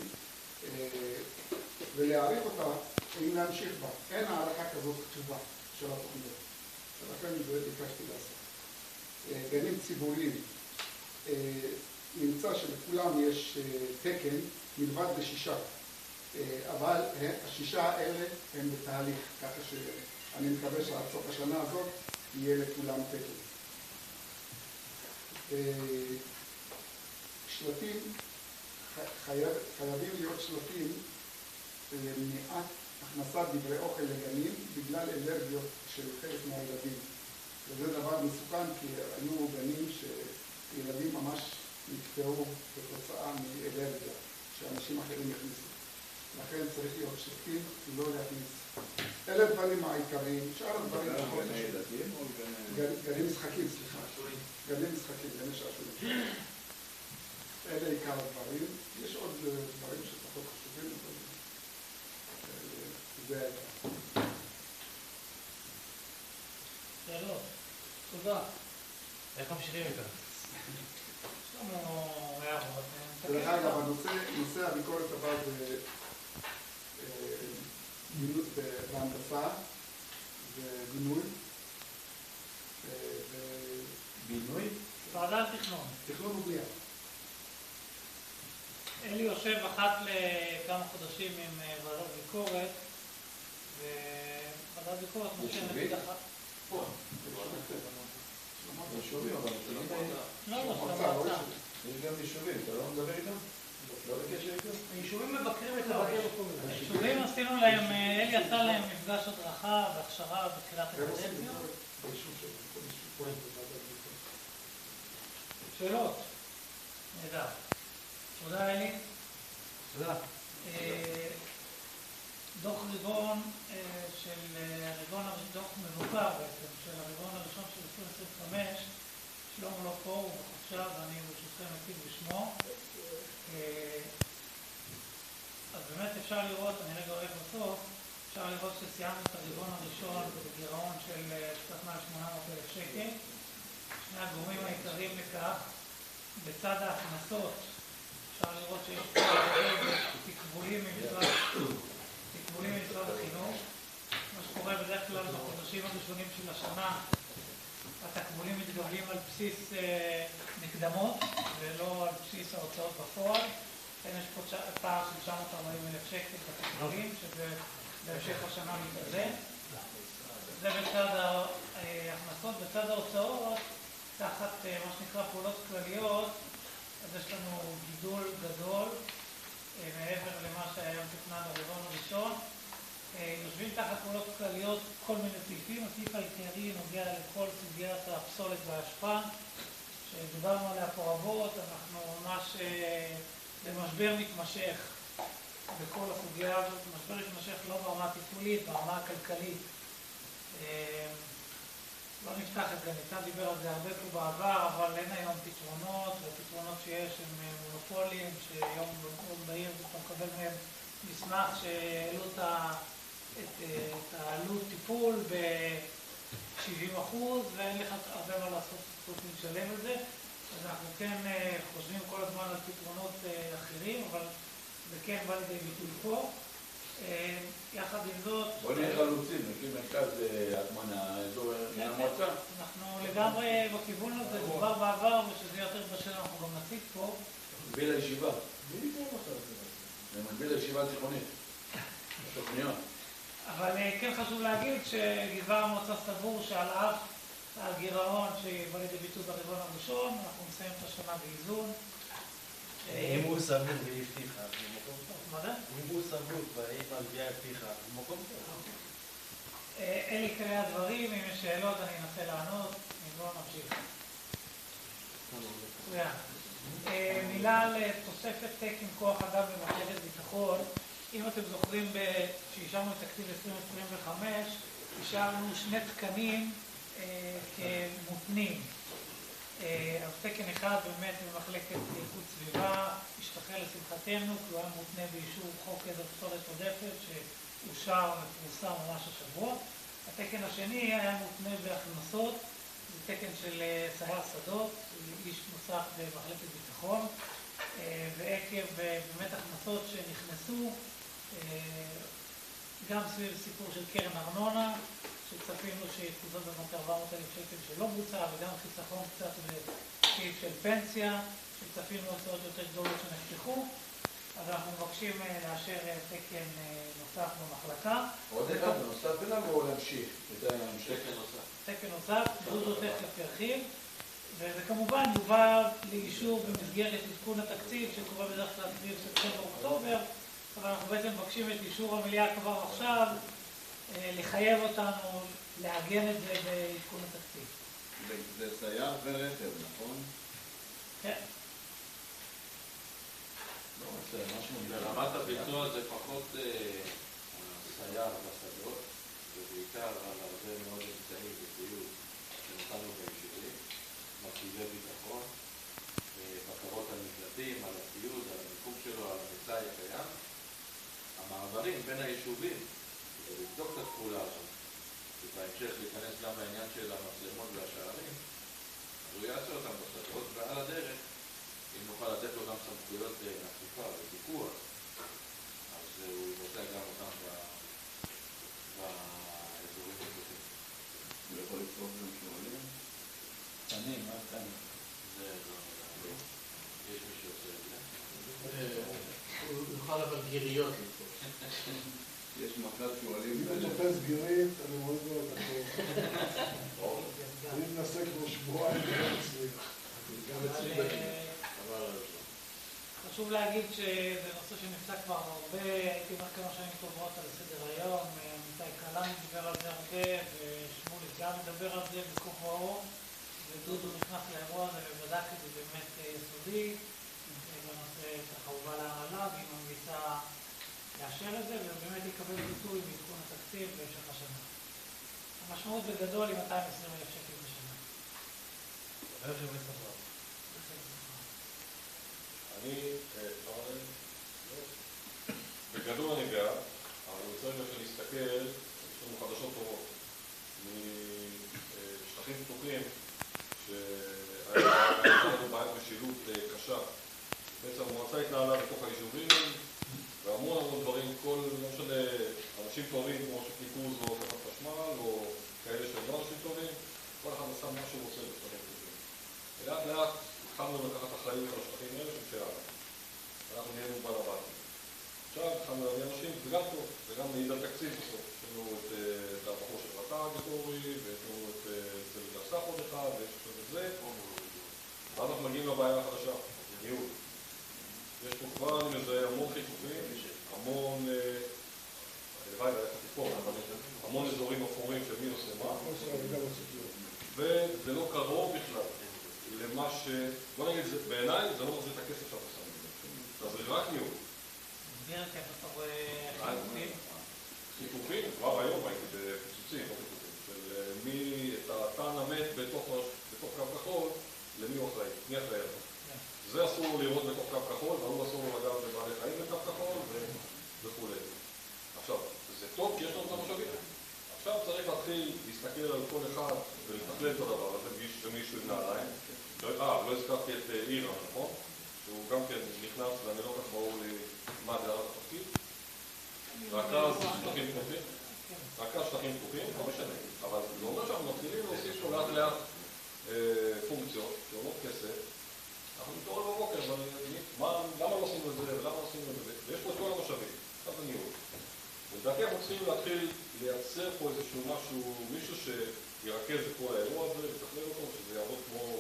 [SPEAKER 12] ולהעריך אותה אם להמשיך בה. אין הערכה כזאת כתובה של התוכניות. ולכן זה ביקשתי לעשות. גנים ציבוריים, נמצא שלכולם יש תקן מלבד לשישה, אבל השישה האלה הם בתהליך, ככה שאני מקווה שעד סוף השנה הזאת יהיה לכולם תקן. שלטים, חייב, חייבים להיות שלטים למניעת הכנסת דברי אוכל לגנים בגלל אלרגיות של חלק מהילדים. וזה דבר מסוכן כי היו גנים שילדים ממש נקטעו כתוצאה מאלרגיה שאנשים אחרים הכניסו. לכן צריך להיות שלטים ולא להכניס. אלה הדברים העיקריים, שאר הדברים פחות חשובים. גנים משחקים, סליחה. גנים משחקים, גני שעשועים. אלה עיקר הדברים. יש עוד דברים שפחות חשובים, אבל זה העיקר.
[SPEAKER 5] שאלות. תודה.
[SPEAKER 8] איך ממשיכים איתה?
[SPEAKER 5] יש לנו הערות.
[SPEAKER 12] דרך אגב, נושא הביקורת הבא זה בהנדסה ובינוי.
[SPEAKER 8] בינוי?
[SPEAKER 5] ועדת תכנון.
[SPEAKER 12] תכנון ובנייה.
[SPEAKER 5] אלי יושב אחת לכמה חודשים עם ועדת ביקורת, וועדת ביקורת משה נגיד אחת.
[SPEAKER 12] פה.
[SPEAKER 5] לא, לא, של המועצה.
[SPEAKER 3] יש גם יישובים, אתה לא מדבר איתם? לא בקשר איתם?
[SPEAKER 5] היישובים מבקרים את הבקר. היישובים עשינו להם, אלי עשה להם מפגש הדרכה והכשרה בתחילת הקדנציה. שאלות? נהדר. תודה אלי.
[SPEAKER 1] תודה.
[SPEAKER 5] דוח רבעון של הרבעון, דוח מבוקר בעצם, של הרבעון הראשון של עשרים עשרים וחמש, שלום לא פה, הוא בחופשה ואני ברשותכם אציג בשמו. אז באמת אפשר לראות, אני רגע רואה בסוף, אפשר לראות שסיימנו את הרבעון הראשון בגירעון של קצת מעל שמונה מאות אלף שקל. שני הגורמים העיקריים לכך, בצד ההכנסות, אפשר לראות שיש תקבולים ממשרד, תקבולים ממשרד החינוך. מה שקורה בדרך כלל בחודשים הראשונים של השנה, התקבולים מתגבלים על בסיס אה, מקדמות ולא על בסיס ההוצאות בפועל. כן, יש פה פער של תשע מאות וארבעים אלף שקל בתקבולים, שזה בהמשך השנה מתאזן. זה בצד ההכנסות. בצד ההוצאות, תחת מה שנקרא פעולות כלליות, אז יש לנו גידול גדול מעבר למה שהיה מתוכנן ברבעון הראשון. יושבים תחת פעולות כלליות כל מיני סעיפים. הסעיף העיקרי נוגע לכל סוגיית הפסולת והאשפה, שדיברנו עליה פה רבות. אנחנו ממש במשבר מתמשך בכל הסוגיה הזאת. משבר מתמשך לא ברמה הטיפולית, ברמה הכלכלית. לא נפתח את זה, ניתן דיבר על זה הרבה פה בעבר, אבל אין היום פתרונות, והפתרונות שיש הם מונופולים, שיום בעיר אתה מקבל מהם מסמך שהעלו את העלות טיפול ב-שבעים אחוז, ואין לך הרבה מה לעשות חוץ מלשלם את זה. אז אנחנו כן חושבים כל הזמן על פתרונות אחרים, אבל זה כן בא לידי ביטוי פה. יחד עם זאת...
[SPEAKER 3] בוא נהיה חלוצים, נקים מרכז הטמנה, האזור המועצה.
[SPEAKER 5] אנחנו לגמרי בכיוון הזה, דובר בעבר, ושזה יותר בשל אנחנו גם נציג פה.
[SPEAKER 3] מקביל לישיבה. זה מקביל לישיבה התיכונית. תוכניות.
[SPEAKER 5] אבל כן חשוב להגיד שגזבר המועצה סבור שעל אף הגירעון שבא לידי ביטוי ברבעון הראשון, אנחנו נסיים את השנה באיזון.
[SPEAKER 10] אם הוא סבור והיא הבטיחה, זה מקום טוב.
[SPEAKER 5] מה זה?
[SPEAKER 10] אם הוא סבור והיא מביאה הבטיחה, זה מקום טוב.
[SPEAKER 5] אלה עיקרי הדברים, אם יש שאלות אני אנסה לענות, אם לא נמשיך. מילה על תוספת תקן כוח אדם במחלקת ביטחון. אם אתם זוכרים, כשאישרנו את תקציב עשרים עשרים וחמש, אישרנו שני תקנים כמותנים. אז תקן אחד באמת במחלקת איכות סביבה השתחרר לשמחתנו, כי הוא היה מותנה באישור חוק עזר פסולת עודפת שאושר ופורסם ממש השבוע. התקן השני היה מותנה בהכנסות, זה תקן של סייר שדות, איש נוסף במחלקת ביטחון, ועקב באמת הכנסות שנכנסו, גם סביב סיפור של קרן ארנונה, שצפינו שתקוזות במטר ארבע מאות אלף שקל שלא בוצע, וגם חיסכון קצת בסעיף של פנסיה, שצפינו הוצאות יותר גדולות שנפתחו. אז אנחנו מבקשים לאשר תקן נוסף במחלקה.
[SPEAKER 3] עוד אחד נוסף אליו או להמשיך? תקן נוסף.
[SPEAKER 5] תקן נוסף, דודו תכף ירחיב, וזה כמובן יובא לאישור במסגרת עדכון התקציב שקורה בדרך כלל סביב ספטמבר-אוקטובר, אבל אנחנו בעצם מבקשים את אישור המליאה כבר עכשיו, לחייב אותנו לעגן את זה בעדכון התקציב.
[SPEAKER 11] זה סייר ורכב, נכון?
[SPEAKER 5] כן.
[SPEAKER 3] לא, זה משהו...
[SPEAKER 8] ברמת הביצוע זה פחות סייר בשדות, ובעיקר על הרבה מאוד אמצעים וציוד שנתנו ביישובים, מרכיבי ביטחון, בקרות על מקלטים, על הציוד, על המיקום שלו, על המצאי הקיים. המעברים בין היישובים, כדי לבדוק את התחולה הזאת, ובהמשך להיכנס גם לעניין של המצלמות והשערים, אז הוא יעשה אותם בשדות, ועל הדרך, אם נוכל לתת לו גם סמכויות אכיפה ופיקוח, אז הוא יבצע גם אותם באזורים נוספים.
[SPEAKER 11] הוא יכול לפתוח גם שואלים?
[SPEAKER 3] קטנים, מה קטנים?
[SPEAKER 8] זה לא נראה. יש מי שעושה את זה.
[SPEAKER 10] הוא יוכל אבל גיריות לפתוח.
[SPEAKER 11] יש מחלת שואלים.
[SPEAKER 4] אם הוא תופס גירית, אני מאוד לא את הכל. אני מנסה כבר שבועיים גם אצלי.
[SPEAKER 10] גם אצלי בגיל. חבל על זה.
[SPEAKER 5] חשוב להגיד שזה נושא שנמצא כבר הרבה, הייתי אומר כמה שנים טובות על סדר היום, עמיתי קלן מדבר על זה הרבה, ושמולי גם מדבר על זה בכובעו, ודודו נכנס לאירוע הזה ובדק את זה באמת יסודי, בנושא ככה הובא להנהלה, והיא ממליצה לאשר את זה, ובאמת יקבל ביטוי בעדכון התקציב בהמשך השנה. המשמעות בגדול היא מאתיים ועשרים אלף שקל בשנה.
[SPEAKER 1] איך זה מסתכל?
[SPEAKER 2] אני, בגדול אני בעד, אבל אני רוצה רגע להסתכל, יש לנו חדשות טובות, משטחים פתוחים, שהיה לנו בעיית משילות קשה. בעצם המועצה התנהלה בתוך היישובים, ואמרו לנו דברים, כל, לא משנה, אנשים טובים כמו שפיקוז או חברת חשמל, או כאלה שהם לא אנשים טובים, כל אחד עשה מה שהוא רוצה בשטחים פתוחים. ולאט לאט התחלנו לקחת אחריות על השטחים האלה שהם שלנו. אנחנו נהיינו בעל הבתים. עכשיו התחלנו להביא אנשים, זה גם טוב, זה גם מעיד על תקציב בסוף. יש לנו את הבחור של רטה הגטורי, ויש לנו את צוות הסף עוד אחד, ויש לנו את זה. ואז אנחנו מגיעים לבעיה החדשה, ניהול. יש פה כבר, אני מזהה, המון חיתוכים, המון, הלוואי, היה חתיכות, אבל המון אזורים אפורים של מי עושה מה. וזה לא קרוב בכלל למה ש... בוא נגיד, בעיניי זה לא מחזיר את הכסף שאתה שם. אז זה רק ניהול.
[SPEAKER 5] תסביר את איך אתה רואה חיתוכים?
[SPEAKER 2] חיתוכים, כבר היום הייתי בפיצוצים, לא חיתוכים, של מי את הטען המת בתוך קו כחול, למי הוא אחראי, מי אחראי על זה. זה אסור לראות בתוך קו כחול, והוא אסור לגעת בבעלי חיים בקו כחול וכו'. עכשיו, זה טוב כי יש לנו את המשאבים. עכשיו צריך להתחיל להסתכל על כל אחד ולתכלל את הדבר הזה במישהו עם נעליים. אה, לא הזכרתי את אירה, נכון? שהוא גם כן נכנס, ואני לא כך ברור לי מה זה הרב התפקיד. רכז שטחים פתוחים. רכז שטחים פתוחים, לא משנה. אבל זה אומר שאנחנו מתחילים להוסיף לו לאט לאט פונקציות שעולות כסף. אנחנו מתעורר בבוקר, למה לא עושים את זה ולמה לא עושים את זה? ויש פה את כל המשאבים, עכשיו זה ניהול. ולדעתי אנחנו צריכים להתחיל לייצר פה איזשהו משהו, מישהו שירכז את כל האירוע הזה, לתכלל אותו, שזה יעבוד כמו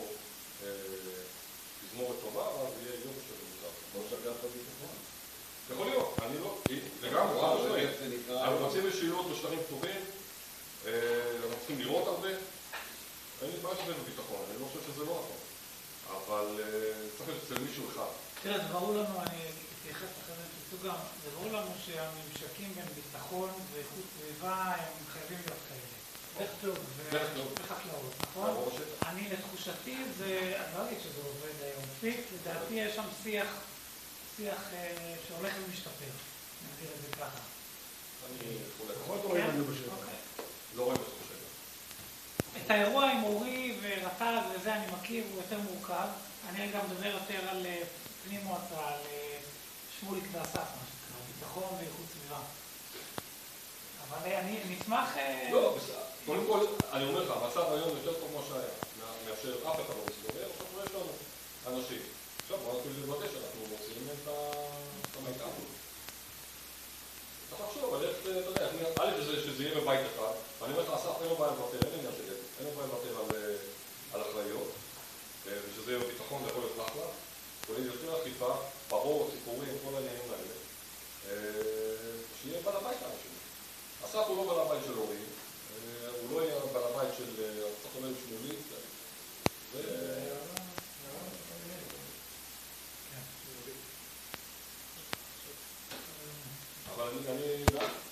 [SPEAKER 2] תזמורת טובה, ואז יהיה יום של מוצר. כמו שאגב בביטחון. יכול להיות, אני לא, וגם רב שני. אנחנו רוצים משילות בשטחים פתוחים, אנחנו צריכים לראות הרבה. אין לי בעיה שזה בביטחון, אני לא חושב שזה לא נכון. אבל צריך להיות אצל מישהו אחד.
[SPEAKER 5] תראה, זה ברור לנו, אני אתייחס אחרי זה שתצאו גם, זה ברור לנו שהממשקים בין ביטחון ואיכות סביבה הם חייבים להיות כאלה. וחקלאות, נכון? אני לתחושתי, אני לא אגיד שזה עובד היום מספיק, לדעתי יש שם שיח, שיח שהולך ומשתפר, נגיד את זה ככה.
[SPEAKER 2] אני חולק.
[SPEAKER 4] פחות רואים לנו בשביל.
[SPEAKER 2] לא רואים בשביל.
[SPEAKER 5] את האירוע עם אורי ורט"ג וזה אני מכיר, הוא יותר מורכב. אני גם מדבר יותר על פנים מועצה, על שמוליק ואסף, מה שקרה, ביטחון ואיכות סביבה. אבל אני נשמח...
[SPEAKER 2] לא, קודם כל, אני אומר לך, המצב היום יותר טוב מה שהיה, מאשר אף אחד לא מסתובב, עכשיו יש לנו אנשים. עכשיו, בוא נתחיל לוודא שאנחנו מוצאים את המיטב. צריך לחשוב, אבל איך, אתה יודע, א' שזה יהיה בבית אחד, ואני אומר לך, אסף אין לו בעיה לוותר, אין עניין של יד, אין לו בעיה לוותר על אחריות, ושזה יהיה בביטחון, זה יכול להיות אחלה, כולל יותר אכיפה, פרות, סיפורים, כל העניינים האלה, שיהיה בעל הבית לאנשים. אסף הוא לא בעל הבית של הורים, הוא לא יהיה בעל הבית של ארצות הלב שמולית, אבל אני...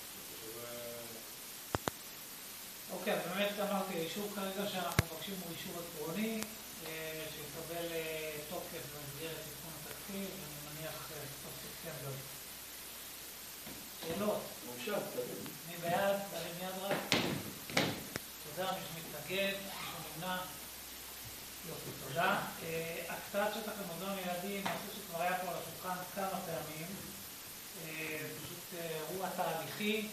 [SPEAKER 5] אוקיי, באמת אמרתי, האישור כרגע שאנחנו מבקשים הוא אישור עקרוני, שיקבל תוקף במסגרת תיקון התקציב, אני מניח סוף ספטמבר. שאלות?
[SPEAKER 10] מאושר, תגיד.
[SPEAKER 5] מי בעד? תרים יד רק. תודה, מי שמתנגד, מי שנמנע. יופי, תודה. הקצאת שטח למוזיאון ילדים, משהו שכבר היה פה על השולחן כמה פעמים. פשוט אירוע תהליכי.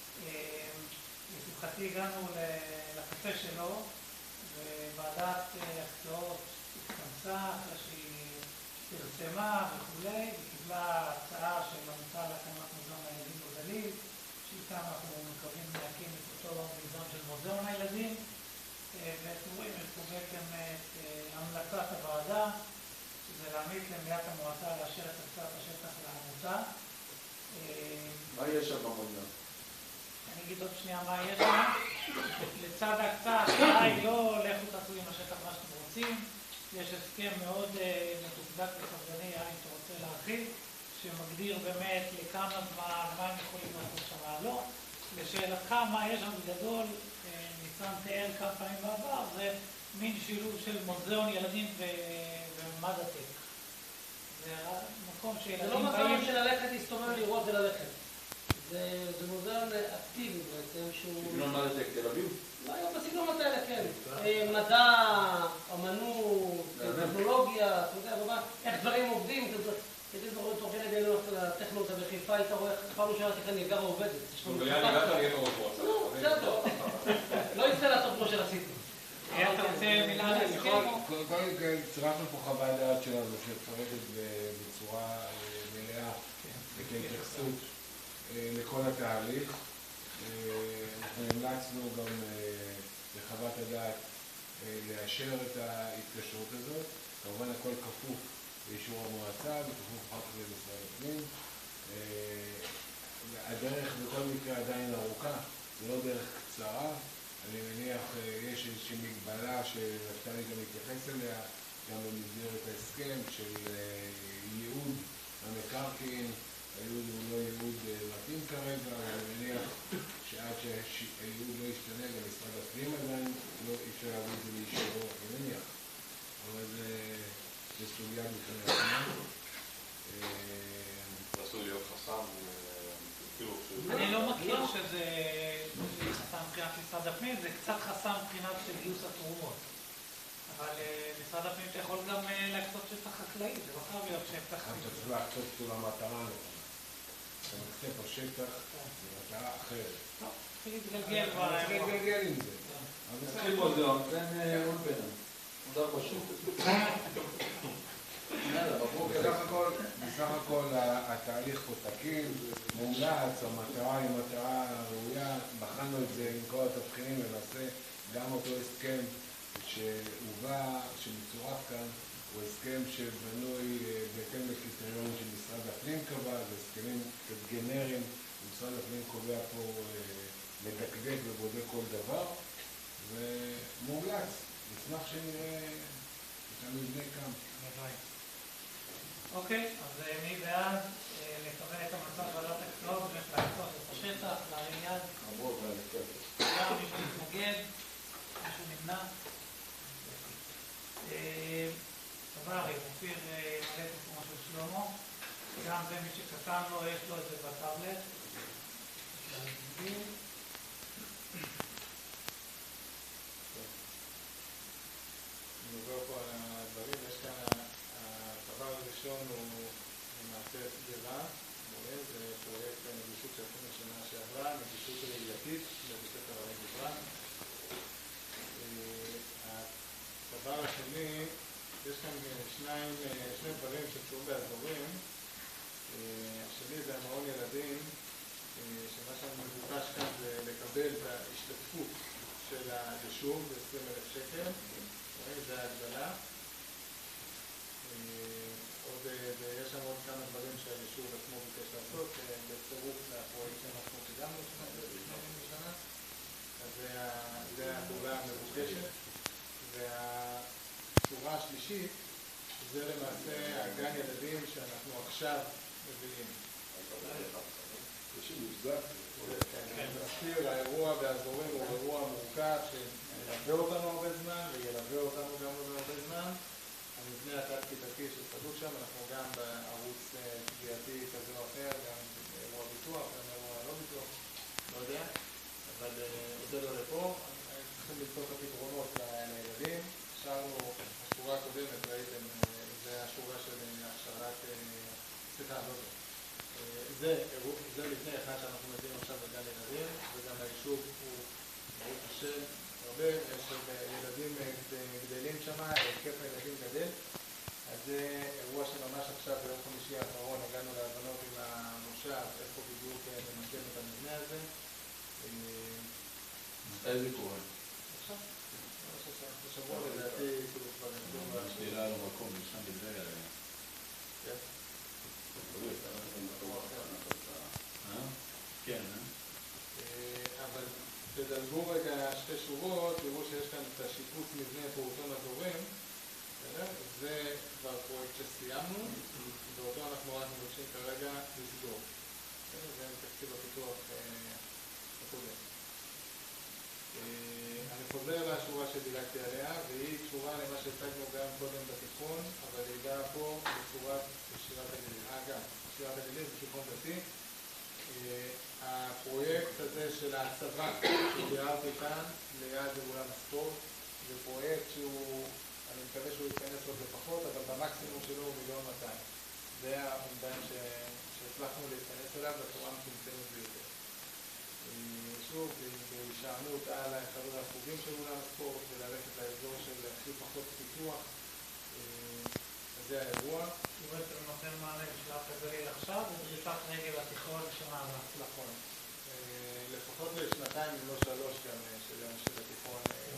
[SPEAKER 5] לשמחתי הגענו לקפה שלו, וועדת החקלאות התכנסה אחרי שהיא פרסמה וכולי, וקיבלה הצעה של עמותה להקמת מוזיאון הילדים בגליל, שאיתם אנחנו מקווים להקים את אותו מיזם של מוזיאון הילדים, ואתם רואים, יש פה בעצם את המלצת הוועדה, שזה להעמיד למליאת המועצה לאשר את הקצאת השטח לעמותה.
[SPEAKER 11] מה יש שם במודיעין?
[SPEAKER 5] אני אגיד עוד שנייה מה יש שם. לצד ההקצאה, ההקצאה היא לא לכו תעשו עם השטח מה שאתם רוצים. יש הסכם מאוד מדוקדק וחזני, אם אתה רוצה להרחיב, שמגדיר באמת לכמה זמן, מה הם יכולים לעשות שם, לא. לשאלתך, מה יש שם בגדול, ניסן תיאר כמה פעמים בעבר, זה מין שילוב של מוזיאון ילדים וממד הטק. זה מקום שילדים
[SPEAKER 1] זה לא
[SPEAKER 5] באים...
[SPEAKER 1] מקום של ללכת, להסתובב, לראות וללכת. זה מוזיאון אקטיבי בעצם, שהוא...
[SPEAKER 3] סגנון ממד הטק תל אביב?
[SPEAKER 1] לא, היום בסגנונות האלה, כן. מדע, אמנות, טכנולוגיה, אתה יודע, איך דברים עובדים, כדי לראות תוך כדי בינו לטכנולוגיה בחיפה, היית רואה איך פעם ראשונה כאן נגרה עובדת.
[SPEAKER 2] וליד הגעת נהיה ראש מועצה.
[SPEAKER 1] לא, זה טוב. לא יצא לעשות כמו שעשיתי.
[SPEAKER 5] אתה רוצה מילה להסכים?
[SPEAKER 13] קודם כל צירפנו פה חוות דעת שלנו שפרטת בצורה מלאה את ההתייחסות לכל התהליך. אנחנו המלצנו גם לחוות הדעת לאשר את ההתקשרות הזאת. כמובן הכל כפוף לאישור המועצה וכפוף אחר כך למשרד הפנים. הדרך בכל מקרה עדיין ארוכה, זה לא דרך קצרה. אני מניח יש איזושהי מגבלה שנפתלי גם מתייחס אליה, גם במסגרת ההסכם של ייעוד המקרקעין. הייעוד הוא לא ייעוד מתאים כרגע, ואני מניח שעד שהייעוד לא ישתנה, גם משרד הפנים עדיין לא אפשר להביא את זה לאישורו, אני מניח. אבל זה סוגיה בפני עצמה.
[SPEAKER 8] זה עשוי להיות חסם, כאילו...
[SPEAKER 5] אני לא מכיר שזה חסם מבחינת משרד הפנים, זה קצת חסם מבחינת של גיוס התרומות. אבל משרד הפנים אתה יכול גם להקצות שטח חקלאי, זה לא חייב להיות שטח...
[SPEAKER 13] אתה צריך להקצות אותו למטרה נכונה. אתה מקצה פה שטח למטרה אחרת.
[SPEAKER 5] טוב, צריך להתגלגל.
[SPEAKER 13] צריך להתגלגל עם זה.
[SPEAKER 3] נתחיל מוזיאון, תן אולפנה. מוזר פשוט.
[SPEAKER 13] בסך הכל התהליך פה תקין, מומלץ, המטרה היא מטרה ראויה, בחנו את זה עם כל התבחינים למעשה, גם אותו הסכם שהובא, שמצורף כאן, הוא הסכם שבנוי בהתאם לקריטריונים של משרד הפנים קבע, זה הסכמים גנריים, משרד הפנים קובע פה מדקדק ובודק כל דבר, ומומלץ, נשמח שנראה את המבנה כאן.
[SPEAKER 5] אוקיי, אז מי בעד לקבל את המצב ועדת הקצאות ולהקצות את השטח, להרים יד?
[SPEAKER 11] עבור ולקצות.
[SPEAKER 5] היה מישהו מתנגד, מישהו נמנע. תברי, אופיר מלא את הסימה של שלמה, גם זה מי שקטן לו, יש לו את זה בטאבלט.
[SPEAKER 9] אני עובר פה על הדברים, יש כאן, הדבר הראשון הוא למעשה סגירה, זה פרויקט נגישות שעשינו שנה שעברה, נגישות ראייתית בבית ספר ערי גבעון. הדבר השני, יש כאן שניים, שני דברים שקשורים באזורים. השני זה המעון ילדים, שמה שאני מבוקש כאן זה לקבל את ההשתתפות של היישוב ב-עשרים אלף שקל. זה ההגדלה. עוד, ויש שם עוד כמה דברים שהיישוב עצמו ביקש לעשות, בצירוף לפרויקט שאנחנו קידמנו בשנה. אז זה הפעולה המבוקשת. והצורה השלישית זה למעשה הגן ילדים שאנחנו עכשיו מביאים. אני מזכיר, האירוע באזורים הוא אירוע מורכב שילווה אותנו הרבה זמן וילווה אותנו גם הרבה זמן. המבנה התת-כיתתי שצדוק שם, אנחנו גם בערוץ תביעתי כזה או אחר, גם אירוע ביטוח, גם אירוע לא ביטוח, לא יודע, אבל זה לא לפה. צריכים למצוא את הפתרונות לילדים. השארנו, השורה הקודמת, ראיתם, זה השורה של הכשרת, סליחה, לא זה. זה מבנה אחד שאנחנו מביאים עכשיו בגן ילדים, וגם היישוב הוא, ברוך השם, הרבה, יש ילדים גדלים שם, היקף הילדים גדל. אז זה אירוע שממש עכשיו ביום חמישי האחרון הגענו להבנות עם המושב, איפה בדיוק נמקם את המבנה הזה.
[SPEAKER 3] איזה קורה?
[SPEAKER 9] עכשיו, שבוע לדעתי, כאילו כבר נקדום.
[SPEAKER 3] שאלה לא מקום, נשמע בזה... כן,
[SPEAKER 9] אבל תדלגו רגע שתי שורות, תראו שיש כאן את השיפוץ מבנה פעוטון הדורים. זה כבר פרויקט שסיימנו, ואותו אנחנו רק מבקשים כרגע לסגור. זה תקציב הפיתוח הקודם. אני חוזר לשורה שדילגתי עליה, והיא קשורה למה שהצגנו גם קודם בתיכון, אבל היא באה פה בצורת שירת הגליל. אגב, שירת הגליל זה תיכון דתי. הפרויקט הזה של ההצבה שתיארתי כאן ליד אולם הספורט, זה פרויקט שהוא, אני מקווה שהוא ייכנס עוד לפחות, אבל במקסימום שלו הוא מיליון מאתיים. זה האומדן שהצלחנו להתכנס אליו בצורה מצומצמת ביותר. שוב, בהישענות על אחד החוגים של אולם הספורט וללכת לאזור של הכי פחות פיתוח, זה האירוע.
[SPEAKER 5] הוא בעצם נותן מענה בשלב הגליל עכשיו, ובריפת רגל התיכון שמעלה.
[SPEAKER 9] נכון. לפחות לשנתיים, אם לא שלוש גם של התיכון.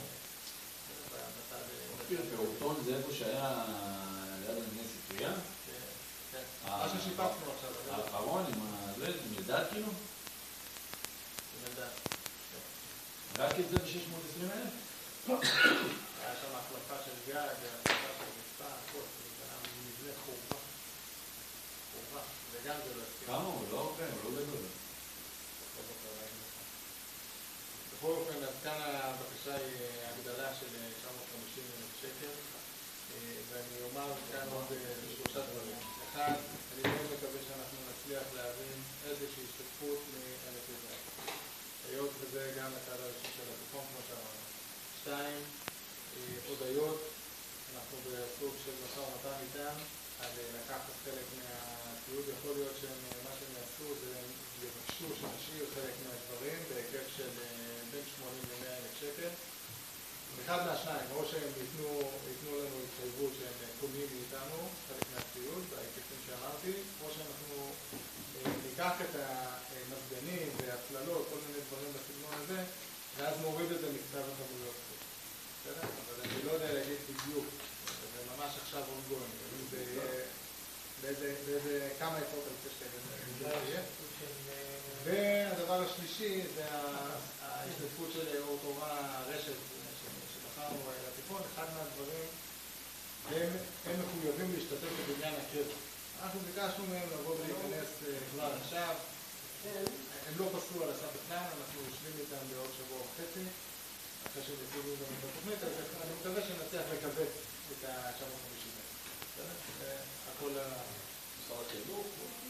[SPEAKER 3] פעוטון זה איפה שהיה ליד המבנה ספרייה?
[SPEAKER 9] כן. מה ששיפצנו עכשיו.
[SPEAKER 3] האחרון עם זה, עם ידד כאילו?
[SPEAKER 9] עם ידד.
[SPEAKER 3] רק את זה ב-שש מאות ועשרים אלף?
[SPEAKER 9] היה שם החלפה של גג, החלפה של רצפה, הכל. מבנה חורבה. חורבה. וגם זה לא הסכים.
[SPEAKER 3] כמה הוא? לא הרבה, הוא לא גדול.
[SPEAKER 9] לא זוכר, ראיתי לך. בכל אופן, אז כאן הבקשה היא הגדלה של תשע מאות וחמישים אלף שקל, ואני אומר כאן עוד שלושה דברים. אחד, אני מאוד מקווה שאנחנו נצליח להבין איזושהי השתתפות מאלף ידע. היות וזה גם הצד הראשון של התיכון, כמו שאמרנו. שתיים, הודיות. אנחנו בסוג של משא ומתן איתם, על לקחת חלק מהציוד. יכול להיות שמה שהם יעשו זה יבקשו שנשאיר חלק מהדברים בהיקף של בין שמונים למאה אלף שקל. אחד מהשניים, או שהם ייתנו, ייתנו לנו התחייבות שהם קונים מאיתנו חלק מהציוד, בהיקפים שאמרתי, או שאנחנו ניקח את המזגנים והצללות, כל מיני דברים בסגנון הזה, ואז נוריד את זה מקצב הכמויות. אבל אני לא יודע להגיד בדיוק, זה ממש עכשיו אונגוין, זה יהיה באיזה כמה עשרות אלפי שקל זה יהיה. והדבר השלישי זה ההשתתפות של אורטורה רשת שבחרנו לתיכון. אחד מהדברים, הם מחויבים להשתתף בבניין הקבע. אנחנו ביקשנו מהם לבוא ולהיכנס כבר עכשיו. הם לא פסלו על הסף בכלל, אנחנו יושבים איתם בעוד שבוע וחצי. אחרי שהם יציגו גם את התוכנית, אז אני מקווה שנצליח לקבל את ה-תשע מאות וחמישים אלף. הכל משרד החינוך.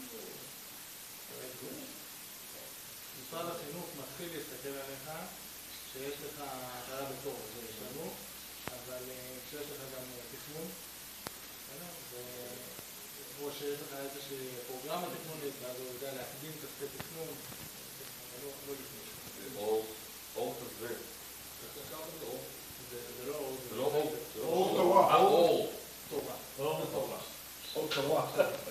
[SPEAKER 9] משרד החינוך מתחיל להסתכל עליך שיש לך הכרה בתור, זה יש לנו, אבל כשיש לך גם תכנון, או שיש לך איזושהי פרוגרמה תכנונית, ואז הוא יודע להקדים כספי תכנון, לא לפני.
[SPEAKER 2] אור כזה.
[SPEAKER 9] זה לא אור.
[SPEAKER 2] זה לא אור.
[SPEAKER 9] אור תורה.
[SPEAKER 2] אור.
[SPEAKER 9] תורה.
[SPEAKER 2] אור תורה. אור תורה.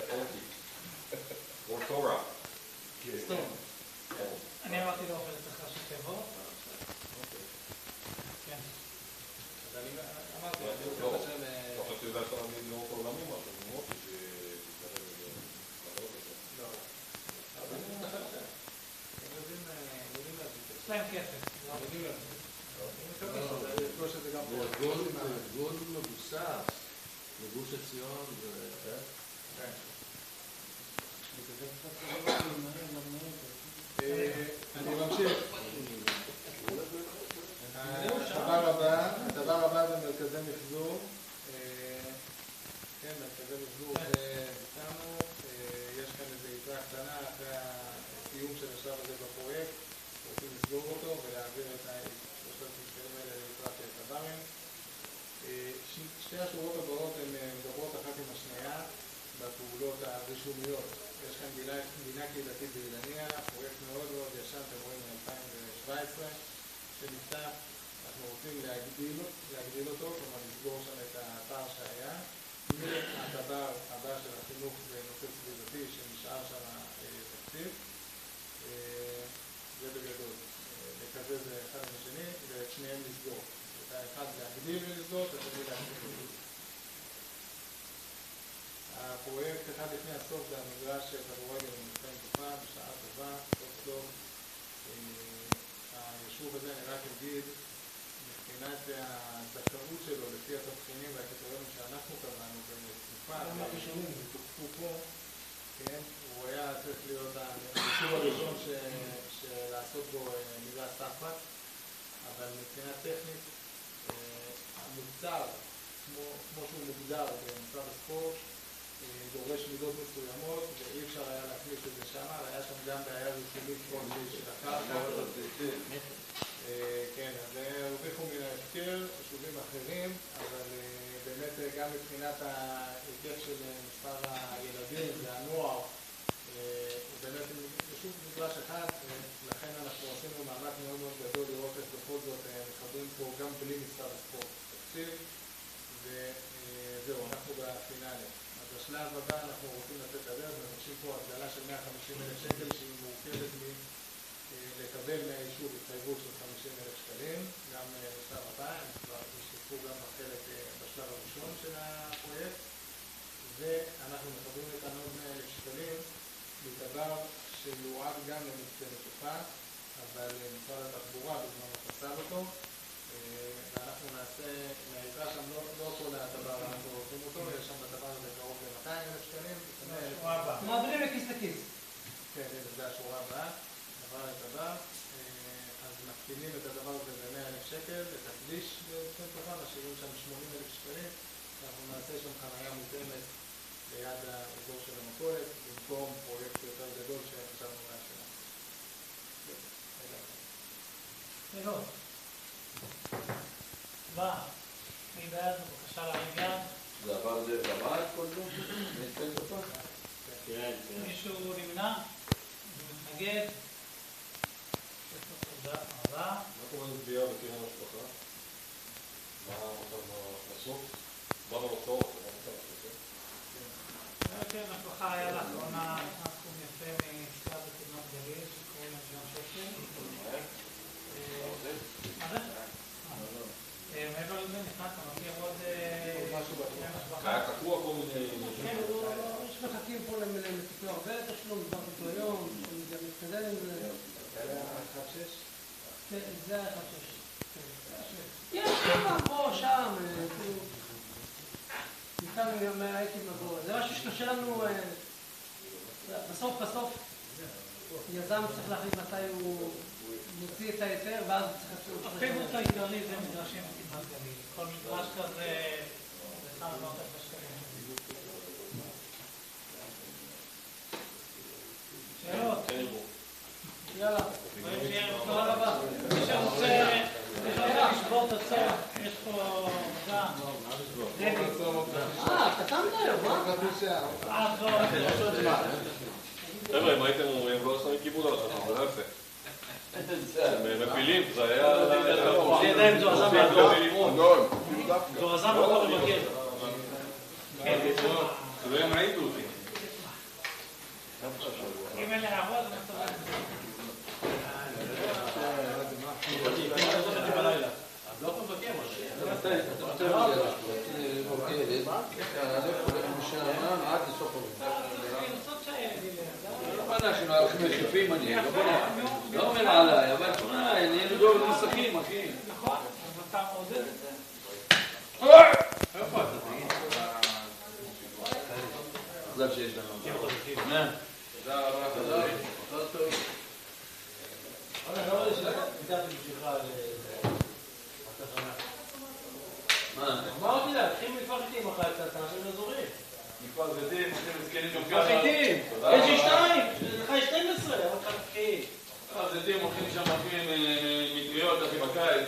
[SPEAKER 2] אור תורה.
[SPEAKER 9] סתום.
[SPEAKER 5] אני אמרתי לו אוכל צריך ראשי תיבות. כן.
[SPEAKER 9] אז אני אמרתי, אני מקווה שהם...
[SPEAKER 2] לא חשבתי לדעת להעמיד לאור עולמי משהו, אני מאוד שזה...
[SPEAKER 9] לא. אבל אני מתחל אחר. הם יודעים להגיד.
[SPEAKER 5] יש להם כסף.
[SPEAKER 9] יודעים להגיד. אני מקווה שזה יפגוש את זה גם פה.
[SPEAKER 10] זה ארגון מבוסס. לגוש עציון ו...
[SPEAKER 9] כן. אני ממשיך. הדבר הבא, הדבר הבא זה מרכזי מחזור. כן, מרכזי מחזור איתנו. יש כאן איזו יתרה קטנה אחרי הסיום של השלב הזה בפרויקט. רוצים לסגור אותו ולהעביר את שלושת אלפים שקלים האלה ליתרת תברים. שתי השורות הבאות הן מדברות אחת עם השנייה בפעולות הרישומיות. יש כאן גינה קהילתית באילניה, פרויקט מאוד מאוד ישן, אתם רואים מ-אלפיים שבע עשרה, שנפתח. אנחנו רוצים להגדיל, להגדיל אותו, כלומר לסגור שם את האתר שהיה. מהדבר הבא של החינוך בנושא סביבתי שנשאר שם תקציב. זה בגדול. לקזז זה אחד עם השני, ואת שניהם לסגור. את האחד להגדיל ולסגור, את השני להגדיל ולסגור. הפרויקט אחד לפני הסוף זה המגרש של כדורגל במתקן תופה, בשעה טובה, סוף טוב. היישוב הזה, אני רק אגיד, מבחינת הזכאות שלו לפי התבחינים והקריטריונים שאנחנו קבענו בתקופה, ותוקפו פה, כן, הוא היה צריך להיות היישוב הראשון שלעשות בו מילה סחת, אבל מבחינה טכנית, המוצר, כמו שהוא מוגדר במשרד הספורט, דורש מידות מסוימות, ואי אפשר היה להכניס את זה שם, היה שם גם בעיה רישומית כלשהי של הקרקע. כן, אז הרוויחו מן ההפקר, יישובים אחרים, אבל באמת גם מבחינת ההיקף של מספר הילדים והנוער, הוא באמת יישוב מגרש אחד, ולכן אנחנו עשינו מאמץ מאוד מאוד גדול לראות איך בכל זאת מחברים פה גם בלי משרד הספורט תקציב, וזהו, אנחנו בפינאלי. אז בשלב הבא אנחנו רוצים לתת את הדרך, מבקשים פה הגדלה של מאה וחמישים אלף שקל שהיא מורכבת לקבל מהיישוב התחייבות של חמישים אלף שקלים, גם בשלב הבא, הם כבר השתתפו גם בחלק בשלב הראשון של הפרויקט, ואנחנו מחברים את עוד מאה אלף שקלים לדבר שיועד גם למקצה נתופה, אבל משרד התחבורה בזמן חסר אותו, ואנחנו נעשה, מהעזרה שם לא כל הדבר אנחנו עושים אותו, יש שם בדבר הזה קרוב ל-מאתיים אלף שקלים.
[SPEAKER 5] מעבירים לכיס לכיס.
[SPEAKER 9] כן, זה השורה הבאה, דבר לדבר, אז מקטינים את הדבר הזה ב-מאה אלף שקל, את הכביש בקצת טובה, משאירים שם שמונים אלף שקלים, אנחנו נעשה שם חניה מותאמת ליד האזור של המכולת, במקום פרויקט יותר גדול שחשבנו מהשנה.
[SPEAKER 5] שאלות. בא, מי בעד? בבקשה להרים יד.
[SPEAKER 8] זה עבר דרך הבא את כל זה? נתקן אותו?
[SPEAKER 5] מישהו נמנע? מתנגד? תודה רבה.
[SPEAKER 2] מה קורה עם גבייה בקרן המשפחה? מה המצב בסוף? באנו לצורך, מה המצב בסוף?
[SPEAKER 5] בקרן המשפחה היה לאחרונה סכום יפה מפסקה בקדמת גליל שקוראים למיליון שקל. מה זה? מעבר לזה נכנס, אתה מכיר עוד קרן המשפחה?
[SPEAKER 2] היה תקוע כל מיני...
[SPEAKER 1] כן, יש מחכים פה לתקוע הרבה תשלום, דבר אותו היום, גם מתקדם עם זה.
[SPEAKER 9] זה היה אחד שש?
[SPEAKER 1] כן, זה היה אחד שש. יש כמה פה, שם, ניתן מהייתי מבוא. זה משהו שקשה לנו, בסוף בסוף, יזם צריך להחליט מתי הוא מוציא את ההיתר, ואז צריך לעשות...
[SPEAKER 5] הפיבוט העיקרי זה מגרשים בקדמת גליל. כל מגרש כזה, זה כמה מאות אלפי שקלים. שאלות? יאללה. תודה רבה. מי שרוצה לשבור את הצום, יש פה גם.
[SPEAKER 1] אה, קטנת היום,
[SPEAKER 5] אה?
[SPEAKER 2] חבר'ה, אם הייתם אומרים, לא עושים כיבוד על השנה, זה לא יפה. הם מפילים, זה היה...
[SPEAKER 5] זה ידיים זו עזם מהדור. זו עזם מהדור לבקר.
[SPEAKER 2] זה לא ימעידו אותי.
[SPEAKER 5] אם אין לעבוד, אני טובה.
[SPEAKER 8] אז לא אתה מבקר משהו. אתה רוצה לבקר, תעלף הולך משם עד לסוף הולך. לא בנה שלא הולכים לחיפים אני, לא אומר עליי, אבל תשמע, אני נדור למסכים, אחי.
[SPEAKER 5] נכון, אז אתה עודד את זה.
[SPEAKER 8] איפה אתה תגיד? חזק שיש לנו. תודה רבה, תודה. תודה טוב.
[SPEAKER 10] אני לא רואה שביטלתי בשבילך
[SPEAKER 8] מה?
[SPEAKER 10] אמרתי לה, תתחיל מפח איתים אחרי קצת, אנשים אזורים.
[SPEAKER 3] מפח זיתים, עושים מסכנים גם
[SPEAKER 10] מפח איתים! יש לי שתיים! לך יש שתים עשרה! אבל תתחיל.
[SPEAKER 3] מפח זיתים הולכים שם אחים מטריות, אחי בקיץ.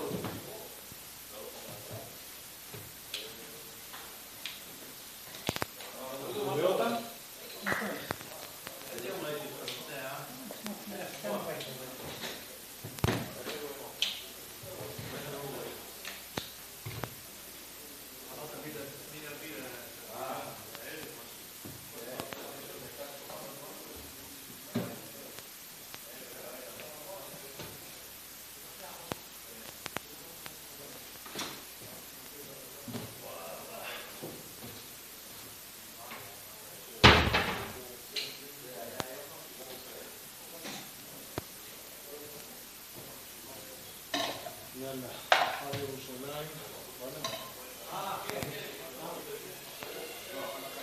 [SPEAKER 3] אתה רואה אותם?
[SPEAKER 10] איזה יום ראיתי אותך? יאללה, אחר ירושלים.